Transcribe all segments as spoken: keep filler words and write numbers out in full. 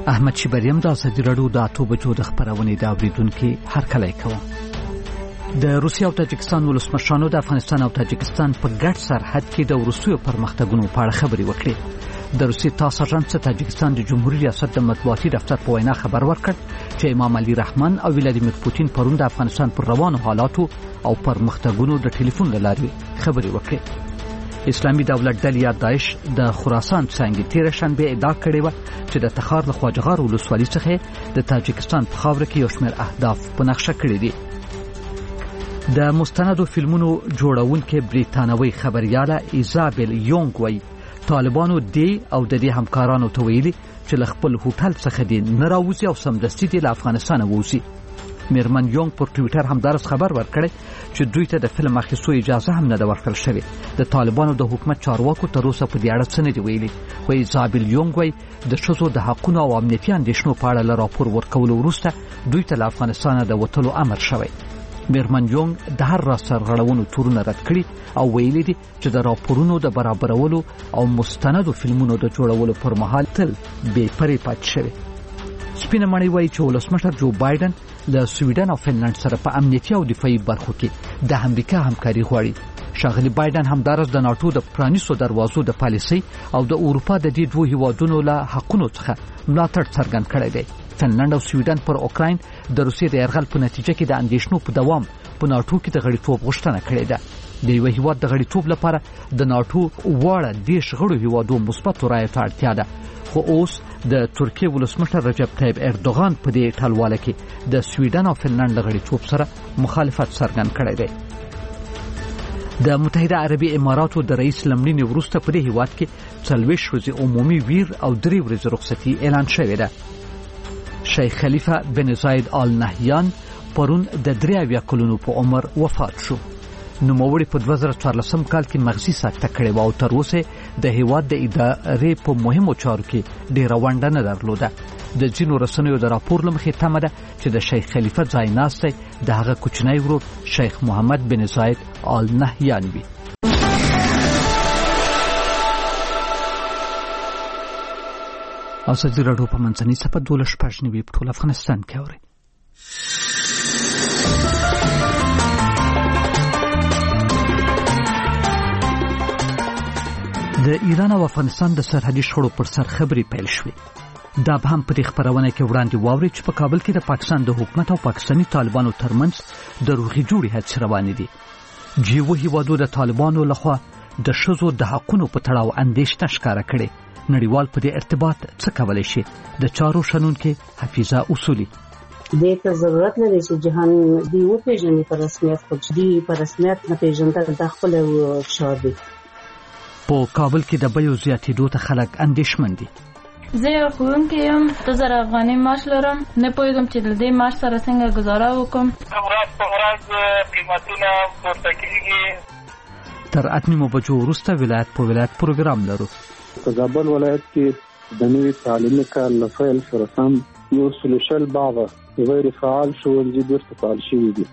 احمد شبریم د ازادي راډیو د اته بجو د خبرونې د اوریدونکو هرکلی کوم. د روسیې او تاجکستان ولسمشرانو د افغانستان او تاجکستان په ګډ سرحد کې د وروستیو پرمختګونو په اړه خبرې وکړې. د روسیې تاسو سرجنټ تاجکستان د جمهوریت ریاست د مطبوعاتي دفتر په وینا خبر ورکړ چې امام علي رحمان او ولادیمیر پوتین پرون د افغانستان پر روانو حالاتو او پرمختګونو د ټلیفون له لارې خبرې وکړې. اسلامي دولت ډلې یا داعش د خراسان څنګه تیر شنبه ادعا کړې و چې د تخار له خواجهار ولسوالۍ څخه د تاجکستان په خاوره کې یو شمېر اهداف په نقشه کړي دي. د مستندو فلمونو جوړونکې بریتانوي خبرياله ایزابل یونګ وایي طالبانو دی او د دې همکارانو ته ویلي چې له خپل هوټل څخه دي نه راوځي او سمدستي دي له افغانستانه ووځي. میرمن یونګ پر ټویټر همدارس خبر ورکړی چې دوی ته د فلم اخیستو اجازه هم نه ده ورکړل شوې. د طالبانو د حکومت چارواکو تر اوسه په دې اړه څه نه دي ویلي. خو ایزابل یونګ وایي د ښځو د حقونو او امنیتي اندېښنو په اړه له راپور ورکولو وروسته دوی ته له افغانستانه د وتلو امر شوی. میرمن یونګ د هر راز سرغړونو تورونه رد کړي او ویلي دي چې د راپورونو د برابرولو او مستندو فلمونو د جوړولو پر مهال تل بې پرې پاتې شوی. سپینه مړی وایي چې ولسمشر جو بایدن له سویډن او فنلند سره په امنیتي او دفاعي برخو کې د امریکا همکاري غواړي. ښاغلي بایدن همدارس د ناټو د پرانیستو دروازو د پالیسۍ او د اروپا د دې دوه هیوادونو له حقونو څخه ملاتړ څرګند کړی دی. فنلند او سویډن پر اوکراین د روسیې د یرغل په نتیجه کې د اندېښنو په دوام په ناټو کې د غړیتوب غوښتنه کړې ده. د یو هیواد د غړیتوب لپاره د ناټو واړه دیش غړو هیوادو مثبت رایې ته اړتیا ده. خو اوس د ترکیې ولسمشر رجب طیب اردوغان په دې ټلواله کې د سویډن او فنلند له غړیتوب سره مخالفت څرګند کړی دی. د متحده عربي اماراتو د رئیس لمړینې وروسته په دې هیواد کې څلوېښت ورځې عمومي ویر او درې ورځې رخصتي اعلان شوې ده. شیخ خلیفه بن زاید آل نهیان پرون د درې اویا کلونو په عمر وفات شو. نوموړي په دوه زره څوارلسم کال کې مغزي سکته کړې وه او تر اوسه د هیواد د ادارې په مهمو چارو کې ډېره ونډه نه درلوده. د ځینو رسنیو د راپور له مخې تمه ده چې د شیخ خلیفه ځایناستی د هغه کوچنی ورور شیخ محمد بن زاید آل نهیان وي. ازادي راډیو په منځنۍ صفحه دولس شپږ نوي په ټول افغانستان کې اوري. د ایران او افغانستان د سرحدي شخړو پر سر خبرې پیل شوې. دا به هم په دې خبرونه کې وړاندې واوري چې په کابل کې د پاکستان د حکومت او پاکستاني طالبانو ترمنځ د روغې جوړې هڅې روانې دي. جیو هیوادو د طالبانو لخوا د ښځو د حقونو په تړاو اندېښنه ښکاره کړې. نړیوال په دې ارتباط څه کولی شي؟ د چارو شنونکې حفیظه اصولي دې ته ضرورت لري چې جهان دی وپېژني په رسمیت، خو دی په رسمیت نه پېژندل د خپل فشار دی. په کابل کې د بیو زیاتېدو ته خلک اندېښمن دي. زه یو ښوونکی یم، دوه زره افغانۍ معاش لرم، نه پوهېږم چې له دې معاش سره څنګه ګزاره وکړم. ورځ په ورځ قیمتونه پورته کېږي. تر اته نیمو بجو وروسته ولایت په ولایت پروګرام لرو. په کابل ولایت کې د نوي تعلیمي کال له پیل سره سم یو سل شل باغه غیر فعال ښوونځي بیرته فعال شوي دي.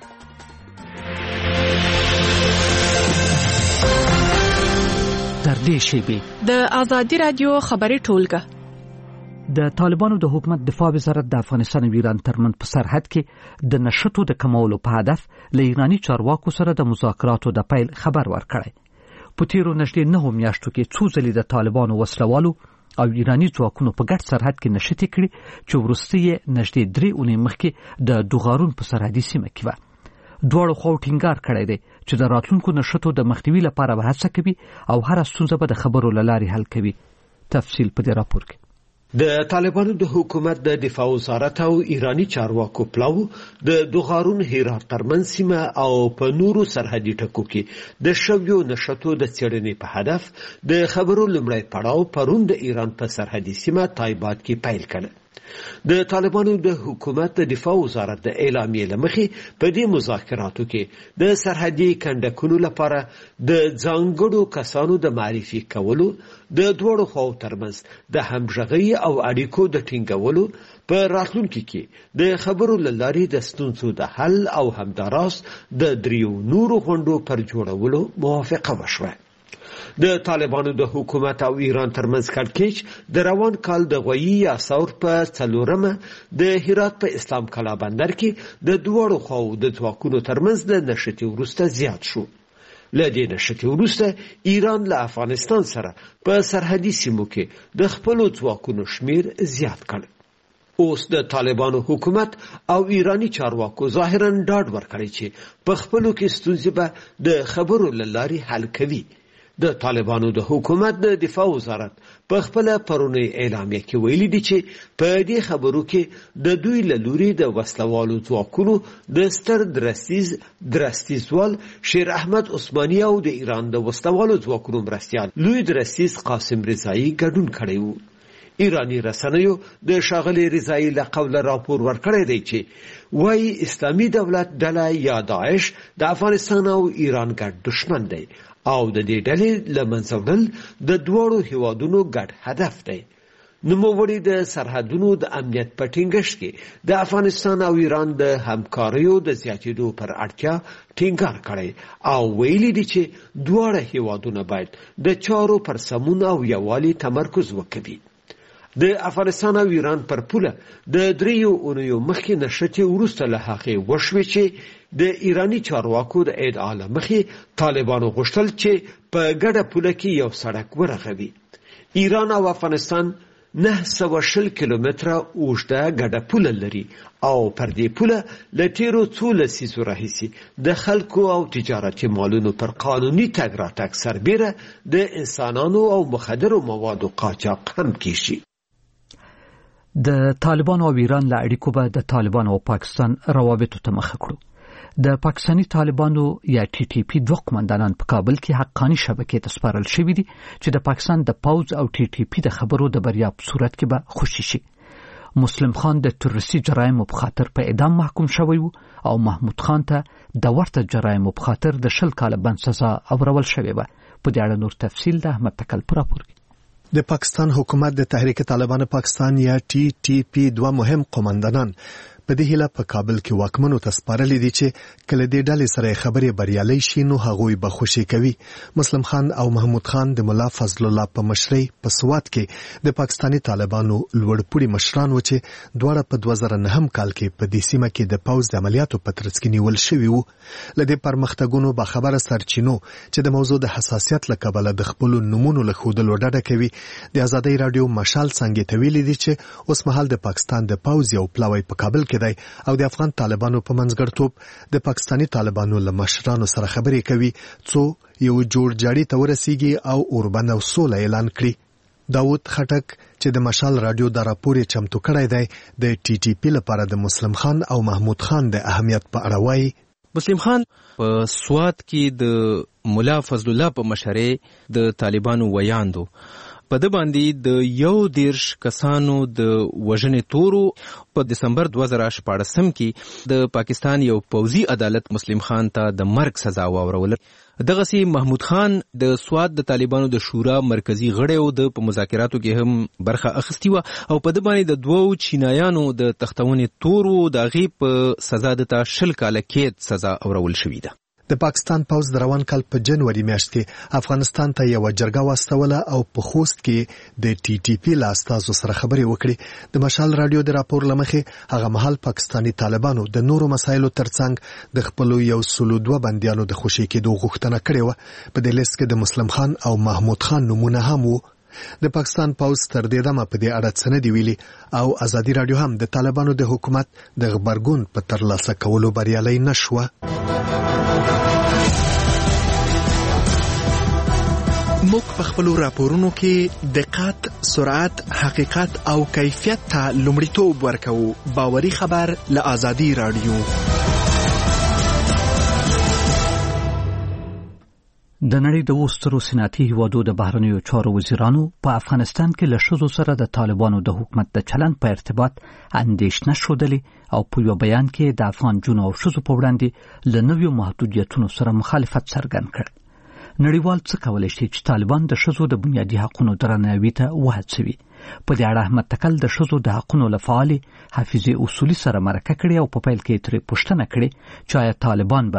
تر دې شیبې د ازادي راډیو خبري ټولګه. د طالبانو د حکومت دفاع وزارت د افغانستان او ایران ترمنځ په سرحد کې د نشټو د کمولو په هدف له ایراني چارواکو سره د مذاکراتو د پیل خبر ورکړی. په تیرو نږدې نهو میاشتو کې څو ځلې د طالبانو وسلوالو او ایراني ځواکونو په ګډ سرحد کې نشټې کړې چې وروسته یې نږدې درې اونۍ مخکې د دوغارون په سرحدي سیمه کې وه. دواړو خواو ټینګار کړی دی چې د راتلونکو نشټو د مخنیوي لپاره به هڅه کوي او هره ستونزه به د خبرو له لارې حل کوي. تفصیل په دې راپور کې. د طالبانو د حکومت د دفاع وزارت او ایرانی چارواکو پلاو د دوغارون هرات ترمنځ سیمه او په نورو سرحدي ټکو کې د شویو نشټو د څېړنې په هدف د خبرو لومړی پړاو پرون د ایران په سرحدي سیمه تایبات کې پیل کړ. د طالبانو د حکومت د دفاع وزارت د اعلامیې لمخې په دې مذاکراتو کې د سرحدي کنډکونو لپاره د ځانګړو کسانو د معرفي کولو، د دوړو خواو ترمنځ د همغږۍ او اړیکو د ټینګولو، په راتلونکي کې د خبرو له لارې د ستونزو د حل او همداراز د دریو نورو غونډو پر جوړولو موافقه وشوه. د طالبانو د حکومت او ایران ترمنځ کړکېچ د روان کال د غویي یا ثور په څلورمه د هرات په اسلام کلا بندر کې د دواړو خواو د ځواکونو ترمنځ د نښتې وروسته زیات شو. له دې نښتې وروسته ایران له افغانستان سره په سرحدي سیمو کې د خپلو ځواکونو شمیر زیات کړ. اوس د طالبانو حکومت او ایرانی چارواکو ظاهرا ډاډ ورکړی چې په خپلو کې ستونزې به د خبرو له لارې حل کوي. د طالبانو د حکومت د دفاع وزارت په خپل پرونی اعلامیه کې ویلي دي چې په دې خبرو کې د دوی له لوري د وسلوالو ځواکونو د ستر درستیز درستیزوال شیر احمد عثماني او د ایران د وسلوالو ځواکونو مرستیال لوی درستیز قاسم رضایی ګډون کړی وو. ایرانی رسنیو د شاغلی رضایی له قوله راپور ورکړی دی چې وايي اسلامي دولت ډله یا داعش د افغانستان او ایران ګډ دشمن دی او د دې ډلې له منځه وړل د دواړو هیوادونو ګډ هدف دی. نوموړي د سرحدونو د امنیت په ټینګښت کې د افغانستان او ایران د همکاریو د زیاتېدو پر اړتیا ټینګار کړی او ویلي دي چې دواړه هیوادونه باید د چارو پر سمون او یووالي تمرکز وکړي. د افغانستان او ایران پر پوله د دریو اونیو مخکې نښتې وروسته له هغې وشوې چې د ایرانی چارواکو د ادعا له مخې طالبانو غوښتل چې په ګډه پوله کې یو سړک ورغوي. ایران او افغانستان نه سوه شل کیلومتره اوږده ګډه پوله لري او پر دې پوله له تیرو څو لسیزو راهیسې د خلکو او تجارتي مالونو پر قانوني تګ راتګ سربیره د انسانانو او مخدرو موادو قاچاق هم کیږي. د طالبانو او ایران له اړیکو به د طالبانو او پاکستان روابطو ته مخه کړو. د پاکستانی طالبانو یا ټي ټي پی دوه قومندانان په کابل کې حقانی شبکې ته سپارل شوي دي چې د پاکستان د پوز او ټي ټي پی د خبرو د بریا په صورت کې به خوشي شي. مسلم خان د تروریستي جرایمو په خاطر په اعدام محکوم شوی و او محمود خان ته د ورته جرایمو په خاطر د شل کاله بند سزا اورول شوې وه. په دې اړه نور تفصیل د احمد تکل په راپور کې. د پاکستان حکومت د تحریک طالبان پاکستان یا ټي ټي پی دوه مهم قومندانان په دې هیله په کابل کې واکمنو ته سپارلي دي چې کله دې ډلې سره خبرې بریالۍ شي نو هغوی به خوشي کوي. مسلم خان او محمود خان د ملا فضل الله په مشرۍ په سوات کې د پاکستانی طالبانو لوړپوړي مشران و چې دواړه په دوه زره نهم کال کې په دې سیمه کې د پوز د عملیاتو په ترڅ کې نیول شوي وو. له دې پرمختګونو به خبره سرچینو چې د موضوع د حساسیت له کبله د خپل نمونو له ښودلو ډډه کوي. د ازادۍ رادیو مشال څنګه ته ویلي دي چې اوس مهال د پاکستان د پوز یو پلاوی په کابل کې دی او د افغان طالبانو په منځګړیتوب د پاکستانی طالبانو له مشرانو سره خبرې کوي څو یو جوړ جاړي ته ورسیږي او اوربند او سوله اعلان کړي. داود خټک چې د مشال رادیو د راپور چمتو کړی دی د ټي ټي پی لپاره د مسلم خان او محمود خان د اهمیت په اړه وایي. مسلم خان په سوات کې د ملا فضل الله په مشرۍ د طالبانو ویاندو په د باندې د یو دیرش کسانو د وژنې تورو په دسمبر دوه زره شپاړسم کې د پاکستان یو پوځي عدالت مسلم خان ته د مرګ سزا واوروله. دغسې محمود خان د سوات د طالبانو د شورا مرکزی غړی او د په مذاکراتو کې هم برخه اخیستې وه او په د باندې د دوو چینایانو د تختونې تورو د هغې په سزا د ته شل کاله قید سزا اورول شوې ده. د پاکستان پوز د روان کال په جنوري میاشت کې افغانستان ته یو جرګه واستوله او په خوست کې د ټي ټي پی له استازو سره خبرې وکړې. د مشال رادیو د راپور لمخې هغه مهال پاکستانی طالبانو د نورو مسایلو ترڅنګ د خپل یو سلو دوه بندیانو د خوشي کېدو غوښتنه کړې وه. په دې لیست کې د مسلم خان او محمود خان نمونه هم وو. د پاکستان پوز تر دې دمه په دې اړه څه نه دی ویلي او ازادي رادیو هم د طالبانو د حکومت د غبرګون په ترلاسه کولو بریالۍ نشوه. موږ په خپل راپورونو کې دقت، سرعت، حقیقت او کیفیت ته لومړیتوب ورکوو. باوري خبر له ازادي رادیو. د نړۍ د وسترو صنعتي هیوادو د بهرنیو چارو وزیرانو په افغانستان کې له ښځو سره د طالبانو د حکومت د چلند په ارتباط اندېښنه ښودلې او په یو بیان کې د افغان جونو او ښځو په وړاندې له نویو محدودیتونو سره مخالفت څرګند کړ. نړیوال څه کولی شي چې طالبان د ښځو د بنیادي حقونو درناوي ته وهڅوي؟ په دې اړه احمد تکل د ښځو د حقونو له فعالې حافظې اصولي سره مرکه کړې او په پیل کې ترې پوښتنه کړې چې آیا طالبان به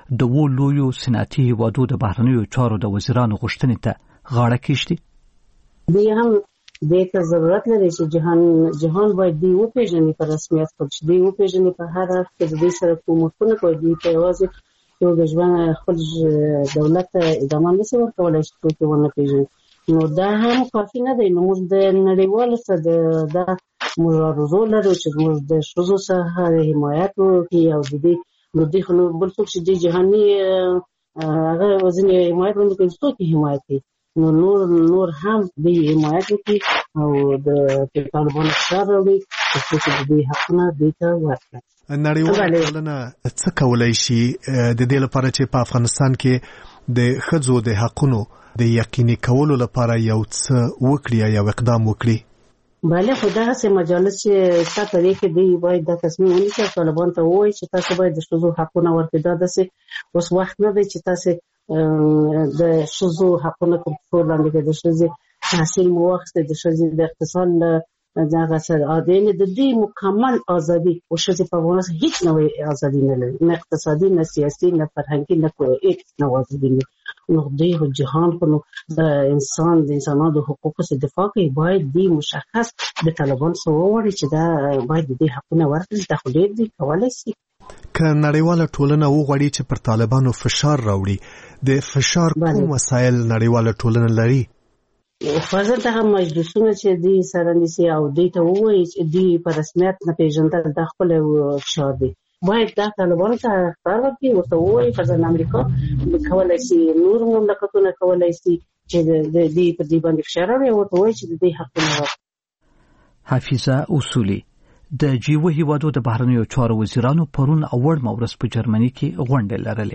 د وو لویو صنعتي هیوادو د بهرنیو چارو د وزیرانو غوښتنې ته غاړه کېږدي. دی هم دې ته ضرورت لري چې جهان جهان باید دی وپېژني په رسمیت خپل دی وپېژني په هر اړخ کې د دې سره کومکونه کوي. دی په یوازې یو د ژوند خپل دولت ته ادامه نشي ورکولی چې څوک یې ونه پېژني. نو دا هم کافي نه دی. نو موږ د نړیوالو سره دا موږ آرزو لرو چې موږ د ښځو څخه حمایت وکړي او د دې نو دې خو بل څوک چې د جهاني هغه ځینې حمایت ونه کوي څوک یې حمایت کوي. نو نور نور هم دې حمایت وکړي او د طالبانو فشار راوړي چې د دې حقونه دې ته ورکړي. نړیواله ټولنه څه کولی شي د دې لپاره چې په افغانستان کې د ښځو د حقونو د یقیني کولو لپاره یو څه وکړي یا یو اقدام وکړي؟ بله خو دغسې مجالس چې ستا په دې کې دی باید دا تصمیم ونیسي او طالبانو ته ووایي چې تاسو باید د ښځو حقونه ورکړي. دا داسې اوس وخت نه دی چې تاسې د ښځو حقونه تر پښو لاندې کړئ. د ښځې تحصیل مو واخیستی، د ښځې د اقتصاد دغه سره یعنې د دې مکمل ازادي او ښځې په افغانستان هیڅ نوې ازادي نه لري، نه اقتصادي نه سیاسي نه فرهنګي نه هیڅ نوې ازادي نه. نو دې جهان خو نو د انسان د انسانانو د حقوقو څخه دفاع کوي. باید دې مشخص د طالبانو څخه وغواړي چې دا باید دې حقونه ورکړي. دا خو ډېر دي کولی شي. که نړیواله ټولنه وغواړي چې پر طالبانو فشار راوړي، د فشار کوم وسایل نړیواله ټولنه لري؟ فضل دغه مجلسونه چې دې سره نیسي او دې ته ووایي چې دې په رسمیت نه پېژندل دا خپل فشار دی. باید دا طالبانو ته اخبار ورکړي، ورته ووایي فضل امریکا کولی شي، نور مملکتونه کولی شي چې د دې په دې باندې فشار راوړي، ورته ووایي چې د دې حقونه ورکړي. حفیظه اصولي د جیو هیوادو د بهرنیو چارو وزیرانو پرون اوړ مورس په جرمني کې غونډه لرلې.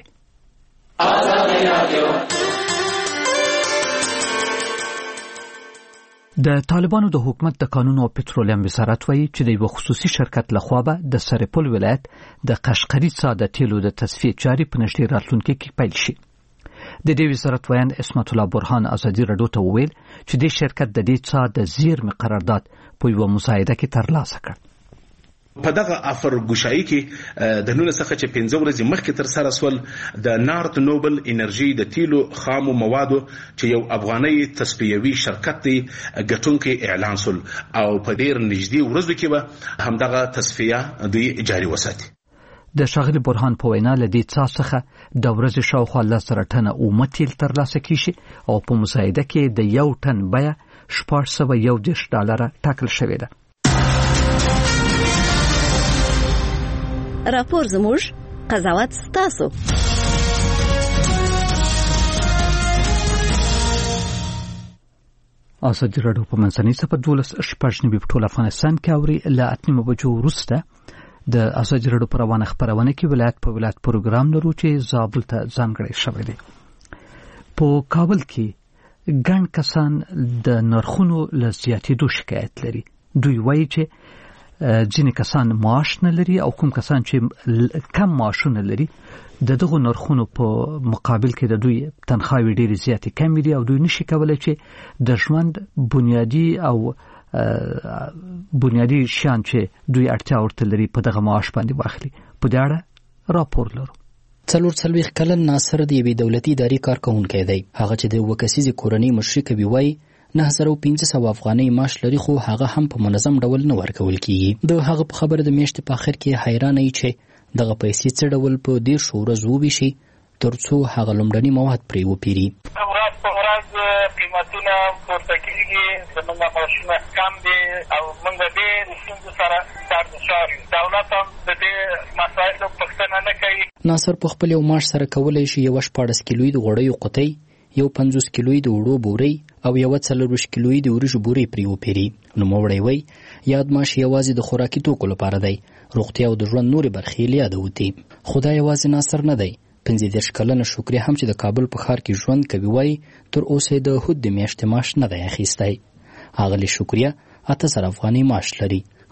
د طالبانو د حکومت د قانون او پټرولیم وزارت وایي چې د یو خصوصي شرکت لخوا به د سرپل ولایت د قشقري څاه د تیلو د تصفیې چارې په نږدې راتلونکي کې پیل شي. د دې وزارت ویاند اسمت الله برهان ازادي راډیو ته وویل چې د شرکت د دې څاه د زیرمې قرارداد په یو مساعده کې ترلاسه کړ. په دغه افر ګوشایي کې د نن څخه چې پنځه ورځې مخکې تر سره سول د نارت نوبل انرژي د تیلو خامو موادو چې یو افغاني تصفیوي شرکت دی ګټونکي اعلان سول او په ډیر نږدې ورځو کې به همدغه تصفیه دی جاري وساتي. د ښاغلي برهان په وینا له دې څاه څخه د ورځې شاوخوا لس زره ټنه اومه تیل ترلاسه کیږي او په مساعده کې د یو ټن بیه شپږ سوه یو دېرش ډالره ټاکل شوې ده. راپور زموږ، قضاوت ستاسو. ازادي راډیو په منځنۍ صفحه دولس شپږ نوي په ټول افغانستان کې اوري. له اته نیمو بجو وروسته د ازادي راډیو په روانه خپرونه کې ولایت په ولایت پروګرام لرو چې زابل ته ځانګړی شوی دی. په کابل کې ګڼ کسان د نرخونو له زیاتېدو شکایت لري. دوی وایي چې ځینې کسان معاش نه لري او کوم کسان چې کم معاشونه لري د دغو نرخونو په مقابل کې د دوی تنخواوې ډېرې زیاتې کمې دي او دوی نشي کولی چې د ژوند بنیادي او بنیادي شیان چې دوی اړتیا ورته لري په دغه معاش باندې واخلي. په دې اړه راپور لرو. څلور څلوېښت کلن ناصر د یوې دولتي ادارې کارکوونکی دی. هغه چې د یوه کسیزې کورنۍ مشري کوي وایي نه زره او پنځه سوه افغانۍ معاش لري، خو هغه هم په منظم ډول نه ورکول کیږي. د هغه په خبره د میاشتې په اخر کې حیرانه یي چې دغه پیسې څه ډول په دېرشو ورځو وویشي تر څو هغه لومړني مواد پرې وپېري. ورځ په ورځ قیمتونه پورته کېږي، زموږ معاشونه کم دي او موږ ډېر ستونزو سره سرشار یو. دولت هم د دې مسایلو پوښتنه نه کوي. ناصر په خپل یو معاش سره کولی شي یوه شپاړس کیلویي د غوړیو قطۍ، یو پنځوس کیلویي د وړو بورۍ او یوه څلرویشت کیلویي د وریژو بورۍ پرې وپېري. نوموړی وایي یاد معاش یوازې د خوراکي توکو لپاره دی، روغتیا او د ژوند نورې برخې یې له یاده وتې. خو دا یوازې ناصر نه دی. پنځه دېرش کلنه شکري هم چې د کابل په ښار کې ژوند کوي وایي تر اوسه د هود د میاشتې معاش نه دی اخیستی. اغلې شکریه اته زره افغانۍ معاش لري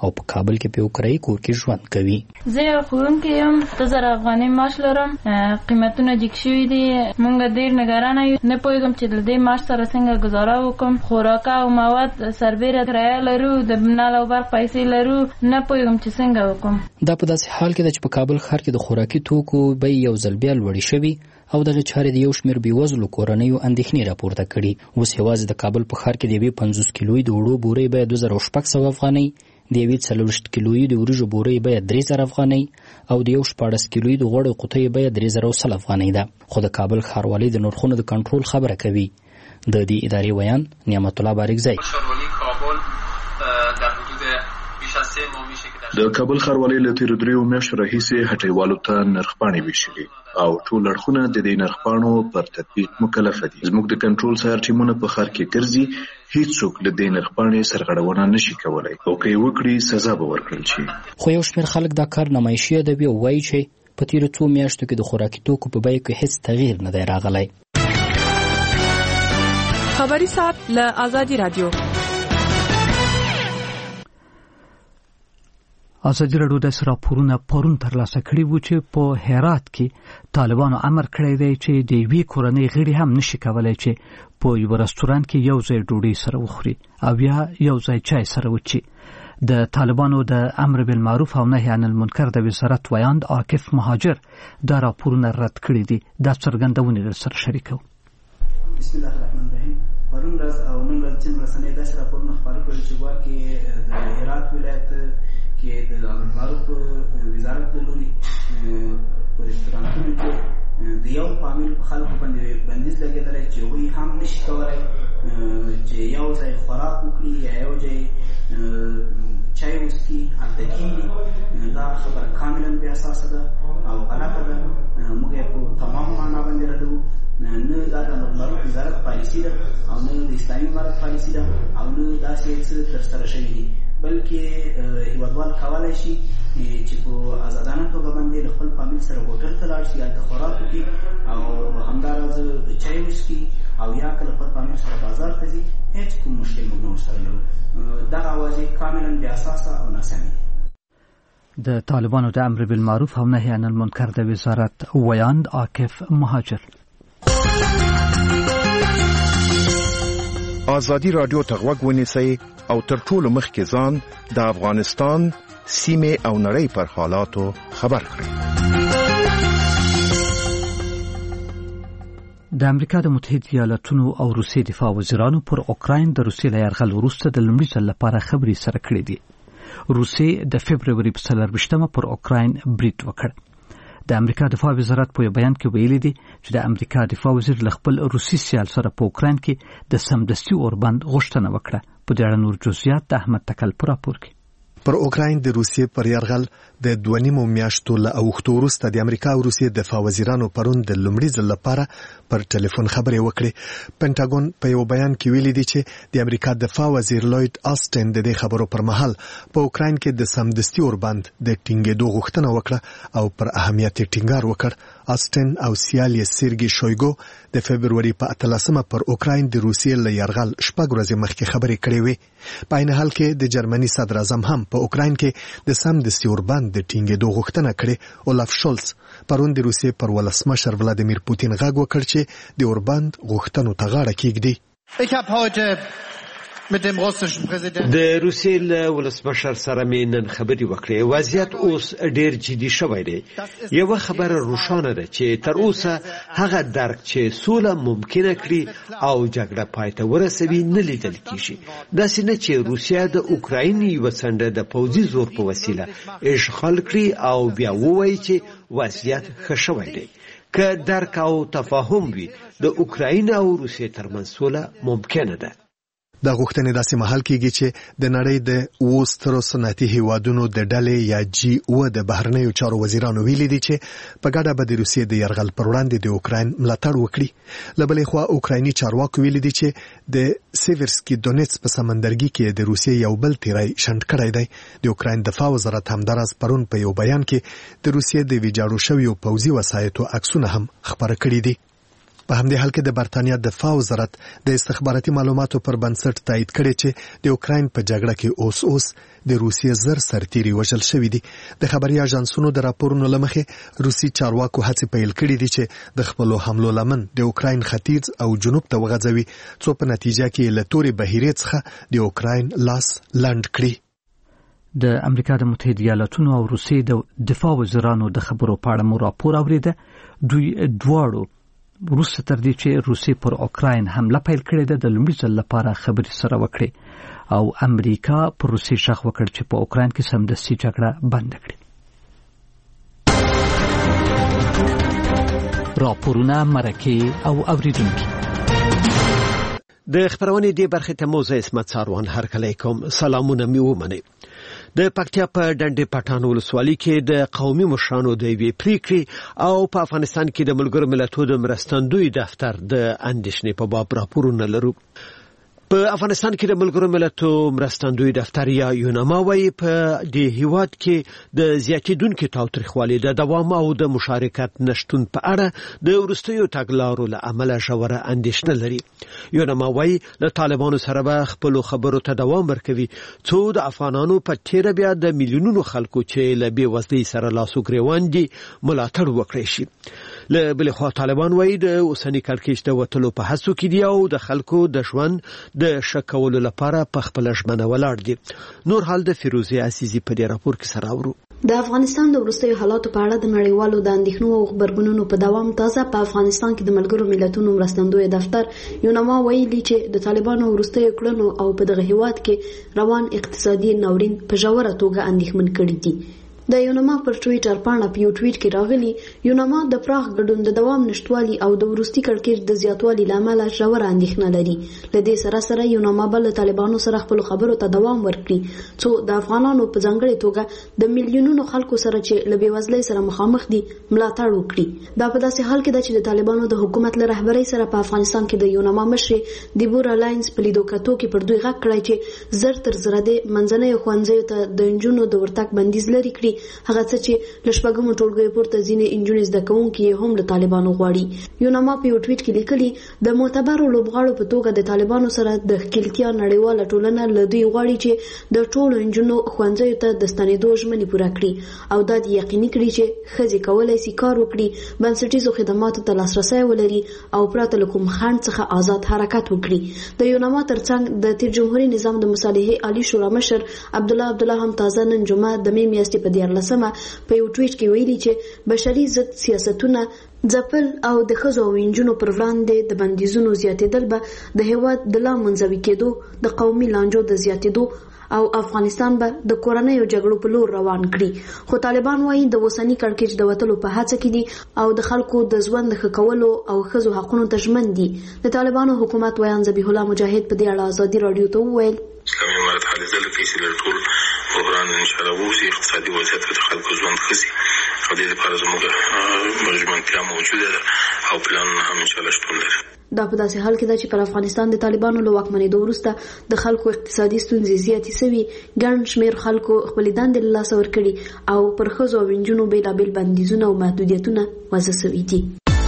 او په کابل کې په یو کرایي کور کې ژوند کوي. زه یو ښوونکی یم، دوه زره افغانۍ معاش لرم. قیمتونه جګ شوي دي، موږ ډېر نګرانه یو، نه پوهېږم چې له دې معاش سره څنګه ګزاره وکړم. خوراک او مواد سربېره کرایه لرو، د نل او برق پیسې لرو، نه پوهېږم چې څنګه وکړم. دا په داسې حال کې ده چې په کابل ښار کې د خوراکي توکو بیې یو ځل بیا لوړې شوي او دغه چارې د یو شمېر بېوزلو کورنیو اندېښنې راپورته کړي. اوس یوازې د کابل په ښار کې د یوې پنځوس کیلویي د وړو بورۍ بیه دوه زره شپږ سوه افغانۍ، د یوې څلوېښت کیلویي د وریژو بورۍ بیه درې زره افغانۍ او د یو شپاړس کیلویي د غوړو قوطۍ بیه درې زره او سل افغانۍ ده. خو د کابل ښاروالۍ د نرخونو د کنټرول خبره کوي. د دې ادارې ویان نعمت الله بارکزی: د کابل ښاروالۍ له تېرو دریو میاشتو راهیسې هټیوالو ته نرخپاڼې ویشلي او ټول اړخونه د دې نرخپاڼو پر تطبیق مکلفه دي. زموږ د کنټرول سایر ټیمونه په ښار کې ګرځي، هیڅوک له دې نرخپاڼې سرغړونه نشي کولی او که یې وکړي سزا به ورکړل شي. خو یو شمېر خلک دا کار نمایشي ادبي او وایي چې په تېرو څو میاشتو کې د خوراکي توکو په بیه کې هیڅ تغییر نه دی راغلی. خبري ساعت له آزادي رادیو. ازادي راډیو د راپورونه پرون ترلاسه کړي وو چې په هرات کې طالبانو امر کړی دی چې د یوې کورنۍ غړي هم نشي کولای چې په یو رستورانت کې یو ځای ډوډۍ سره وخوري او یا یو ځای چای سره وچی. د طالبانو د امر بالمعروف او نهي عن المنکر د وزارت ویاند عاکف مهاجر دا راپورونه رد کړي دي. دا څرګندونه در سره شریکو. بسم الله الرحمن الرحیم. پرون ورځ او نن ورځ چې رسنۍ داسې راپورونه خپاره کړي چې ګواکې د هرات ولایت کې د امر بالمعروف وزارت د لوري په رستورانتونو کې د یو فامیل په خلکو باندې بندیز لګېدلی چې هغوی هم نشي کولی چې یو ځای خوراک وکړي یا یو ځای چای وڅښي، هلته کېني. دا خبره کاملا بې اساسه ده او غلطه ده. موږ یې په تمام معنا باندې ردوو. نه دا د امر بالمعروف وزارت پالیسي ده او نه د اسلامي امارت پالیسي ده او نه داسې څه ترسره شوي دي، بلکې هیوادوال کولی شي چې په آزادانه توګه باندې له خپل فامیل سره هوټل ته لاړ شي، هلته خوراک وکړي او همداراز چای وڅښي او یا که له خپل فامیل سره بازار ته ځي. هېڅ کوم مشکل موږ نه ورسره لرو. دغه اوازې کاملا بې اساسه او ناسمې دي. د طالبانو د امر بالمعروف او نهي عن المنکر د وزارت ویاند عاکف مهاجر. آزادی رادیو ته غوږ ونیسئ او تر ټولو مخکې ځان د افغانستان سیمې او نړۍ پر حالاتو خبر کړئ. د امریکا د متحده ایالاتونو او روسیې دفاع وزیرانو پر اوکراین د روسیې له یرغل وروسته د لومړي ځل لپاره خبرې سره کړې دي. روسیې د فبروري په څلرویشتمه پر اوکراین برید وکړ. د امریکا دفاع وزارت په بیان کې ویلي دي چې د امریکا دفاع وزیر له خپل روسي سیال سره په اوکراین کې د سمدستي اوربند غوښتنه وکړه. په دې اړه نور جزئیات د احمد تکل پر راپور کې. پر اوکراین د روسیې پر یرغل د دوه نیمو میاشتو له اوښتو وروسته د امریکا او روسیې دفاع وزیرانو پرون د لومړي ځل لپاره پر ټلیفون خبرې وکړې. پینټاګون په یو بیان کې ویلي دی چې د امریکا دفاع وزیر لوید آسټن د دې خبرو پر مهال په اوکراین کې د سمدستي اوربند د ټینګېدو غوښتنه وکړه او پر اهمیت یې ټینګار وکړ. آسټن او سیال یې سیرګي شویګو د فبروري په اتلسمه پر اوکراین د روسیې له یرغل شپږ ورځې مخکې خبرې کړې وې. په عین حال کې د جرمني صدر اعظم هم په اوکراین کې د سمدستي اوربند د ټینګېدو غوښتنه کړې. اولاف شولز پرون د روسیې پر ولسمشر ولادیمیر پوتین غږ وکړ چې د اوربند غوښتنو ته غاړه کېږدي. د روسیې له ولسمشر سره مې نن خبرې وکړې. وضعیت اوس ډېر جدي شوی دی. یوه خبره روښانه ده چې تر اوسه هغه درک چې سوله ممکنه کړي او جګړه پای ته ورسوي نه لیدل کېږي. داسې نه چې روسیه د اوکراین یوه څنډه د پوځي زور په وسیله اشغال کړي او بیا ووایي چې وضعیت ښه شوی دی. که درک او تفاهم وي د اوکراین او روسیې ترمنځ سوله ممکنه ده. دا غوښتنې داسې مهال کېږي چې د نړۍ د اوو سترو صنعتي هیوادونو د ډلې یا جی اوه د بهرنیو چارو وزیرانو ویلي دي چې په ګډه به د روسیې د یرغل پر وړاندې د اوکراین ملاتړ وکړي. له بلې خوا اوکرایني چارواکو ویلي دي چې د سیورسکي دونیتس په سمندرګي کې د روسیې یو بل تیری شنډ کړی دی. د اوکراین دفاع وزارت همداراز پرون په یو بیان کې د روسیې د ویجاړو شویو پوځي وسایطو عکسونه هم خپاره کړي دي. په همدې حال کې د برتانیا دفاع وزارت د استخباراتي معلوماتو پر بنسټ تایید کړی چې د اوکراین په جګړه کې اوس اوس د روسیې زر سرتیري وژل شوي دي. د خبري اژانسونو د راپورونو لمخې روسي چارواکو هڅې پیل کړې دي چې د خپلو حملو لمن د اوکراین ختیځ او جنوب ته وغځوي، څو په نتیجه کې له تورې بهیرې څخه د اوکراین لاس لنډ کړي. د امریکا د متحده ایالاتونو او روسیې د دفاع وزیرانو د خبرو په اړه مو راپور اوریده. دوی دواړو وروسته تر دې چې روسیې پر اوکراین حمله پیل کړې ده د لومړي ځل لپاره خبرې سره وکړې او امریکا پر روسیې شخ وکړ چې په اوکراین کې سمدستي جګړه بند کړي. راپورونه مرکه او اوریدونکي د خبرونې دی برخه ته موزه اسمت ساروان هر کله کوم سلامونه می ومنه. د پکتیا په ډنډ پټان ولسوالۍ کې د قومي مشرانو د وی پریکړې او په افغانستان کې د ملګرو ملتونو د مرستندوی دفتر د اندیشنې په باب راپورونه لرو. په افغانستان کې د ملګرو ملتونو مرستندوی دفتر یا یوناما وايي په دې هیواد کې د زیاتیدونکو تاوتریخوالي د دوام او د مشارکت نشټون په اړه د ورستیو تګلارو له امله ژوره اندیشنه لري. یوناما وايي له طالبانو سره به خپل خبرو ته دوام ورکوي څو د افغانانو په تیر بیا د میلیونونو خلکو چې له بې وزلۍ سره لاسو ګریوان دي ملاتړ وکړي شي. له بل خوا طالبان وايي د اوسنی کړکېچ د وټلو په هڅو کې دي او د خلکو د ژوند د شکولو لپاره په خپل ژمنه ولاړ دي. نور حال د فیروزه عزیزی په دې راپور کې سره اورو. د افغانستان د وروستیو حالاتو په اړه د نړیوالو د اندېښنو او خبرګونونو په دوام تازه په افغانستان کې د ملګرو ملتونو مرستندوی دفتر یوناما ویلي چې د طالبانو وروستیو کړنو او په دغه هیواد کې روان اقتصادي ناورین په ژوره توګه اندېښمن کړي دي. د یوناما پر ټویټر باندې په یو ټویټ کې راغلی یوناما د پراخ ګډون د دوام نشټوالي او د وروستي کړکېچ د زیاتوالي لامل ژوره اندېښنه لري. لدې سره سره یوناما بل طالبانو سره خپل خبرو ته دوام ورکړي څو د افغانانو په ځانګړي توګه د میلیونونو خلکو سره چې له بېوزلۍ سره مخامخ دي ملاتړ وکړي. دا په داسې حال کې ده چې د طالبانو د حکومت له رهبرۍ سره په افغانستان کې د یوناما مشر دیبورا لاینز په لیدو کتو کې پر دوی غږ کړی چې زر تر زره د منځنۍ ښوونځیو ته د انجونو د ورتګ بندیز لري کړي، هغه څه چې لشپګمو ټولګي پورته ځینې انجونې زده کوونکي هم له طالبانو غواړي. یوناما په یو ټویټ کې لیکلي د معتبرو لوبغاړو په توګه د طالبانو سره د ښکیلتیا نړیواله ټولنه له دوی غواړي چې د ټولو انجونو ښوونځیو ته د ستنېدو ژمنې پوره کړي او دا د یقیني کړي چې ښځې کولی شي کار وکړي، بنسټیزو خدماتو ته لاسرسی ولري او پرته له کوم خنډ څخه آزاد حرکت وکړي. د یوناما ترڅنګ د تیر جمهوریت نظام د مصالحې عالی شورا مشر عبدالله عبدالله هم تازه نن جمعه د می میاشتې په دیارلسمه په یو ټویټ کې ویلي چې بشري ضد سیاستونه ځپل او د ښځو او نجونو پر وړاندې د بندیزونو زیاتېدل به د هیواد د لا منزوي کېدو، د قومي لانجو د زیاتېدو او افغانستان به د کورنیو جګړو په لور روان کړي. خو طالبان وايي د اوسني کړکېچ د وتلو په هڅه کې دي او د خلکو د ژوند ښه کولو او ښځو حقونو ته ژمن دي. د طالبانو حکومت ویان ذبیح الله مجاهد په دې اړه ازادي رادیو ته وویل اسلامي امارت حالې ځل کې چې ټول بحران ان شاء الله ووسي، اقتصادي وضعیت د خلکو ژوند ښه شي او د دې لپاره زموږ ژمنتیا موجوده ده او پلانونه هم ان شاء الله شتون لري. دا په داسې حال کې ده چې پر افغانستان د طالبانو له واکمنېدو وروسته د خلکو اقتصادي ستونزې زیاتې سوي، ګڼ شمېر خلکو خپلې دندې له لاسه ورکړي او پر ښځو او نجونو بېلابېل بندیزونه او محدودیتونه وضع سوي دي.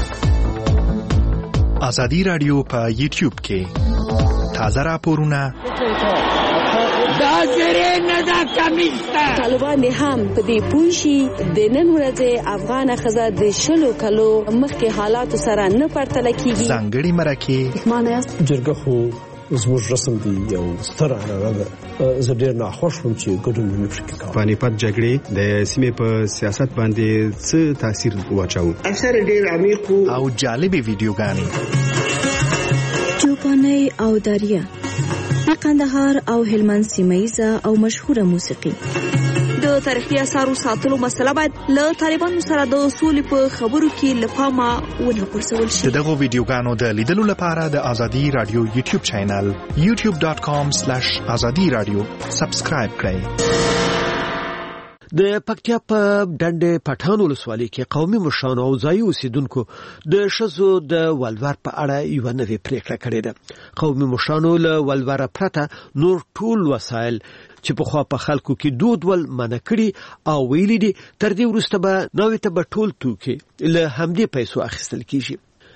ازادي رادیو په یوټیوب کې تازه راپورونه دا زره نه دا کمیسته طالبان هم په دې پوښي د نن ورځې افغان خزه د شلو کلو مخکې حالات سره نه پرتل کیږي. ځانګړي مرکه معنی است جرګه خو زموږ رسم دی یو ستر هغه زه ډېر ناخوښ وم چې ګډون مې پکې کاوه. پانیپت جګړې د سیمې په سیاست باندې څه تاثیر واچاوه؟ اثر ډېر عمیق او جالبې ویډیوګانې چوپاني او دریا د قندهار او هلمند سیمه او مشهوره موسیقي. د تاریخي اثارو ساتلو مسله باید له طالبانو سره د اصول په خبرو کې لپاره ونه غورځول شي. دغه ویډیوګانو د لیدلو لپاره د ازادي رادیو یوټیوب چینل یوټیوب ډاټ کام سلیش ازادي رادیو سبسکرایب کړئ. د پکتیا په ډنډ پټان ولسوالۍ کې قومي مشرانو او ځایي اوسیدونکو د ښځو د ولور په اړه یوه نوې پریکړه کړې ده. قومي مشرانو له ولوره پرته نور ټول وسایل چې په خوا په خلکو کې دود ول منع کړي او ویلي دي تر دې وروسته به نوې ته به ټول توکي له همدې پیسو اخیستل کیږي.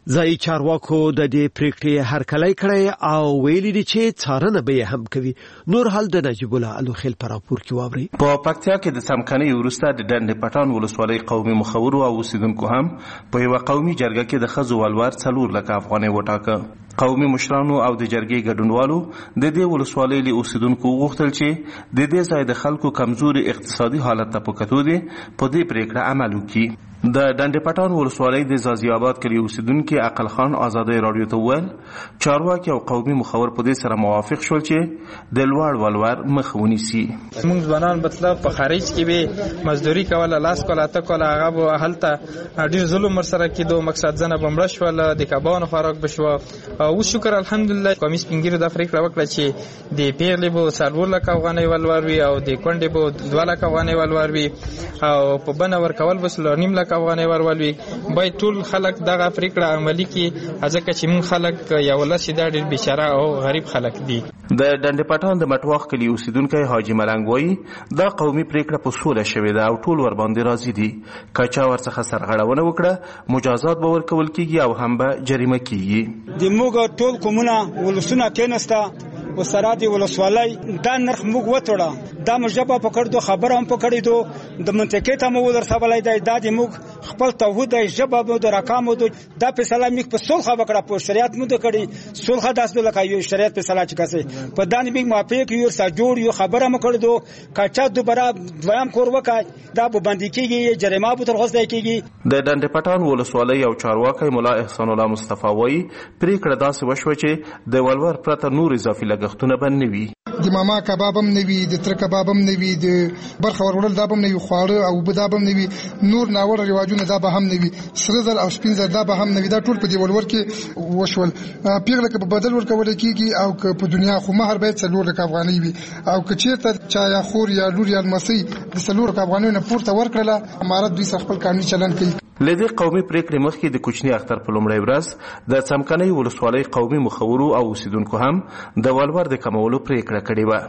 ځای چارواکو د دې پریکړې هرکلی کړی او ویلي دي چې څارنه به هم کوي. نور حال د نجیب الله الوخیل پر راپور کې واوري. په پکتیا کې د څمکني وروسته د ډنډ پټان ولسوالۍ قومي مخورو او اوسیدونکو هم په یو قومي جرګه کې د ښځو ولور څلور لک افغانۍ وټاکه. قومي مشرانو او د جرګې ګډونوالو د دې ولسوالۍ له اوسیدونکو غوښتل چې د دې ځای د خلکو کمزوري اقتصادي حالت ته په کتو دي په دې پریکړه عمل وکړي. د ډنډ پټان ولسوالۍ د زازي آباد کلی اوسیدونکو عقل خان آزادۍ رادیو ته وویل چارواکي او قومي مخور په دې سره موافق شول چې د لوړ ولور مخ ونیسي. موږ ځوانان مطلب په خارج کې به مزدوري کوله، لاس کوله، اته کوله، هغه به هلته ډېر ظلم ورسره کېدو. مقصد ځنه به مړه شول، د کبانو خوراک به شوه. اوس شکر الحمدلله قومي سپین ږیرو دا پرېکړه وکړه چې د پیغلې به څلور لک افغانۍ ولور وي او د کونډې به دوه لک افغانۍ ولور وي او په بنه ورکول به څلور نیم لک افغانۍ ورولوي. باید ټول خلک دغه پرېکړه عملي کړي ځکه چې موږ خلک یو ولس دا ډېر بیچاره او غریب خلک دي. د ډنډ پټان د مټواخ کلي اوسیدونکی حاجي ملنګ وایي دا قومي پرېکړه په سوله شوې ده او ټول ورباندې راضي دي. که چا ورڅخه سرغړونه وکړه مجازات به ورکول کېږي او هم به جریمه کېږي. د موږ ټول قومونه ولسونه کېناسته و سره دی ولسوالۍ دا نرخ موږ وتړه، دا موږ ژبه پکړ دو، خبره هم پکړې دو، د منطقې ته مو ورسولای دی. دا د موږ خپل توحید ژبه مو د رقم دو، دا فیصله موږ په صلح وکړه، په شریعت مو د کړي صلح داس د لکه یو شریعت فیصله چې کسه په دانه موږ موافق یو سره جوړ یو خبره مو کړ دو. کچا دوباره دویم کور وکړي دا به باندې کېږي، جریمه به تر غوښتل کېږي. د ډنډ پټان ولسوالۍ او چارواکي مولا احسان الله مصطفی وایي پرېکړه داسې وشوه چې د ولور پرته نور اضافي لګښتونه به نه وي. د ماما کباب هم نه وي، د تر کباب هم نه وي، د برخه ورول دا به هم نه وي، خواړه او بدا به هم نه وي، نور ناوړه رواجونه دا به هم نه وي، سره زر او سپین زر دا به هم نه وي. دا ټول په دې ولور کې وشول. پیغله کې په بدل ورکول کېږي او که په دنیا خو مہر باید څلور لک افغانۍ وي او که چیرته چا یا خور یا لور یا لمسۍ د څلور لک افغانۍ نه پورته ورکړله امارت دوی سره خپل قانوني چلند کوي. لدې قومي پریکړې مخکې د کوچني اختر په لومړۍ ورځ د څمکني ولسوالۍ قومي مخورو او اوسیدونکو هم د ولور د کمولو پریکړه کړې وه.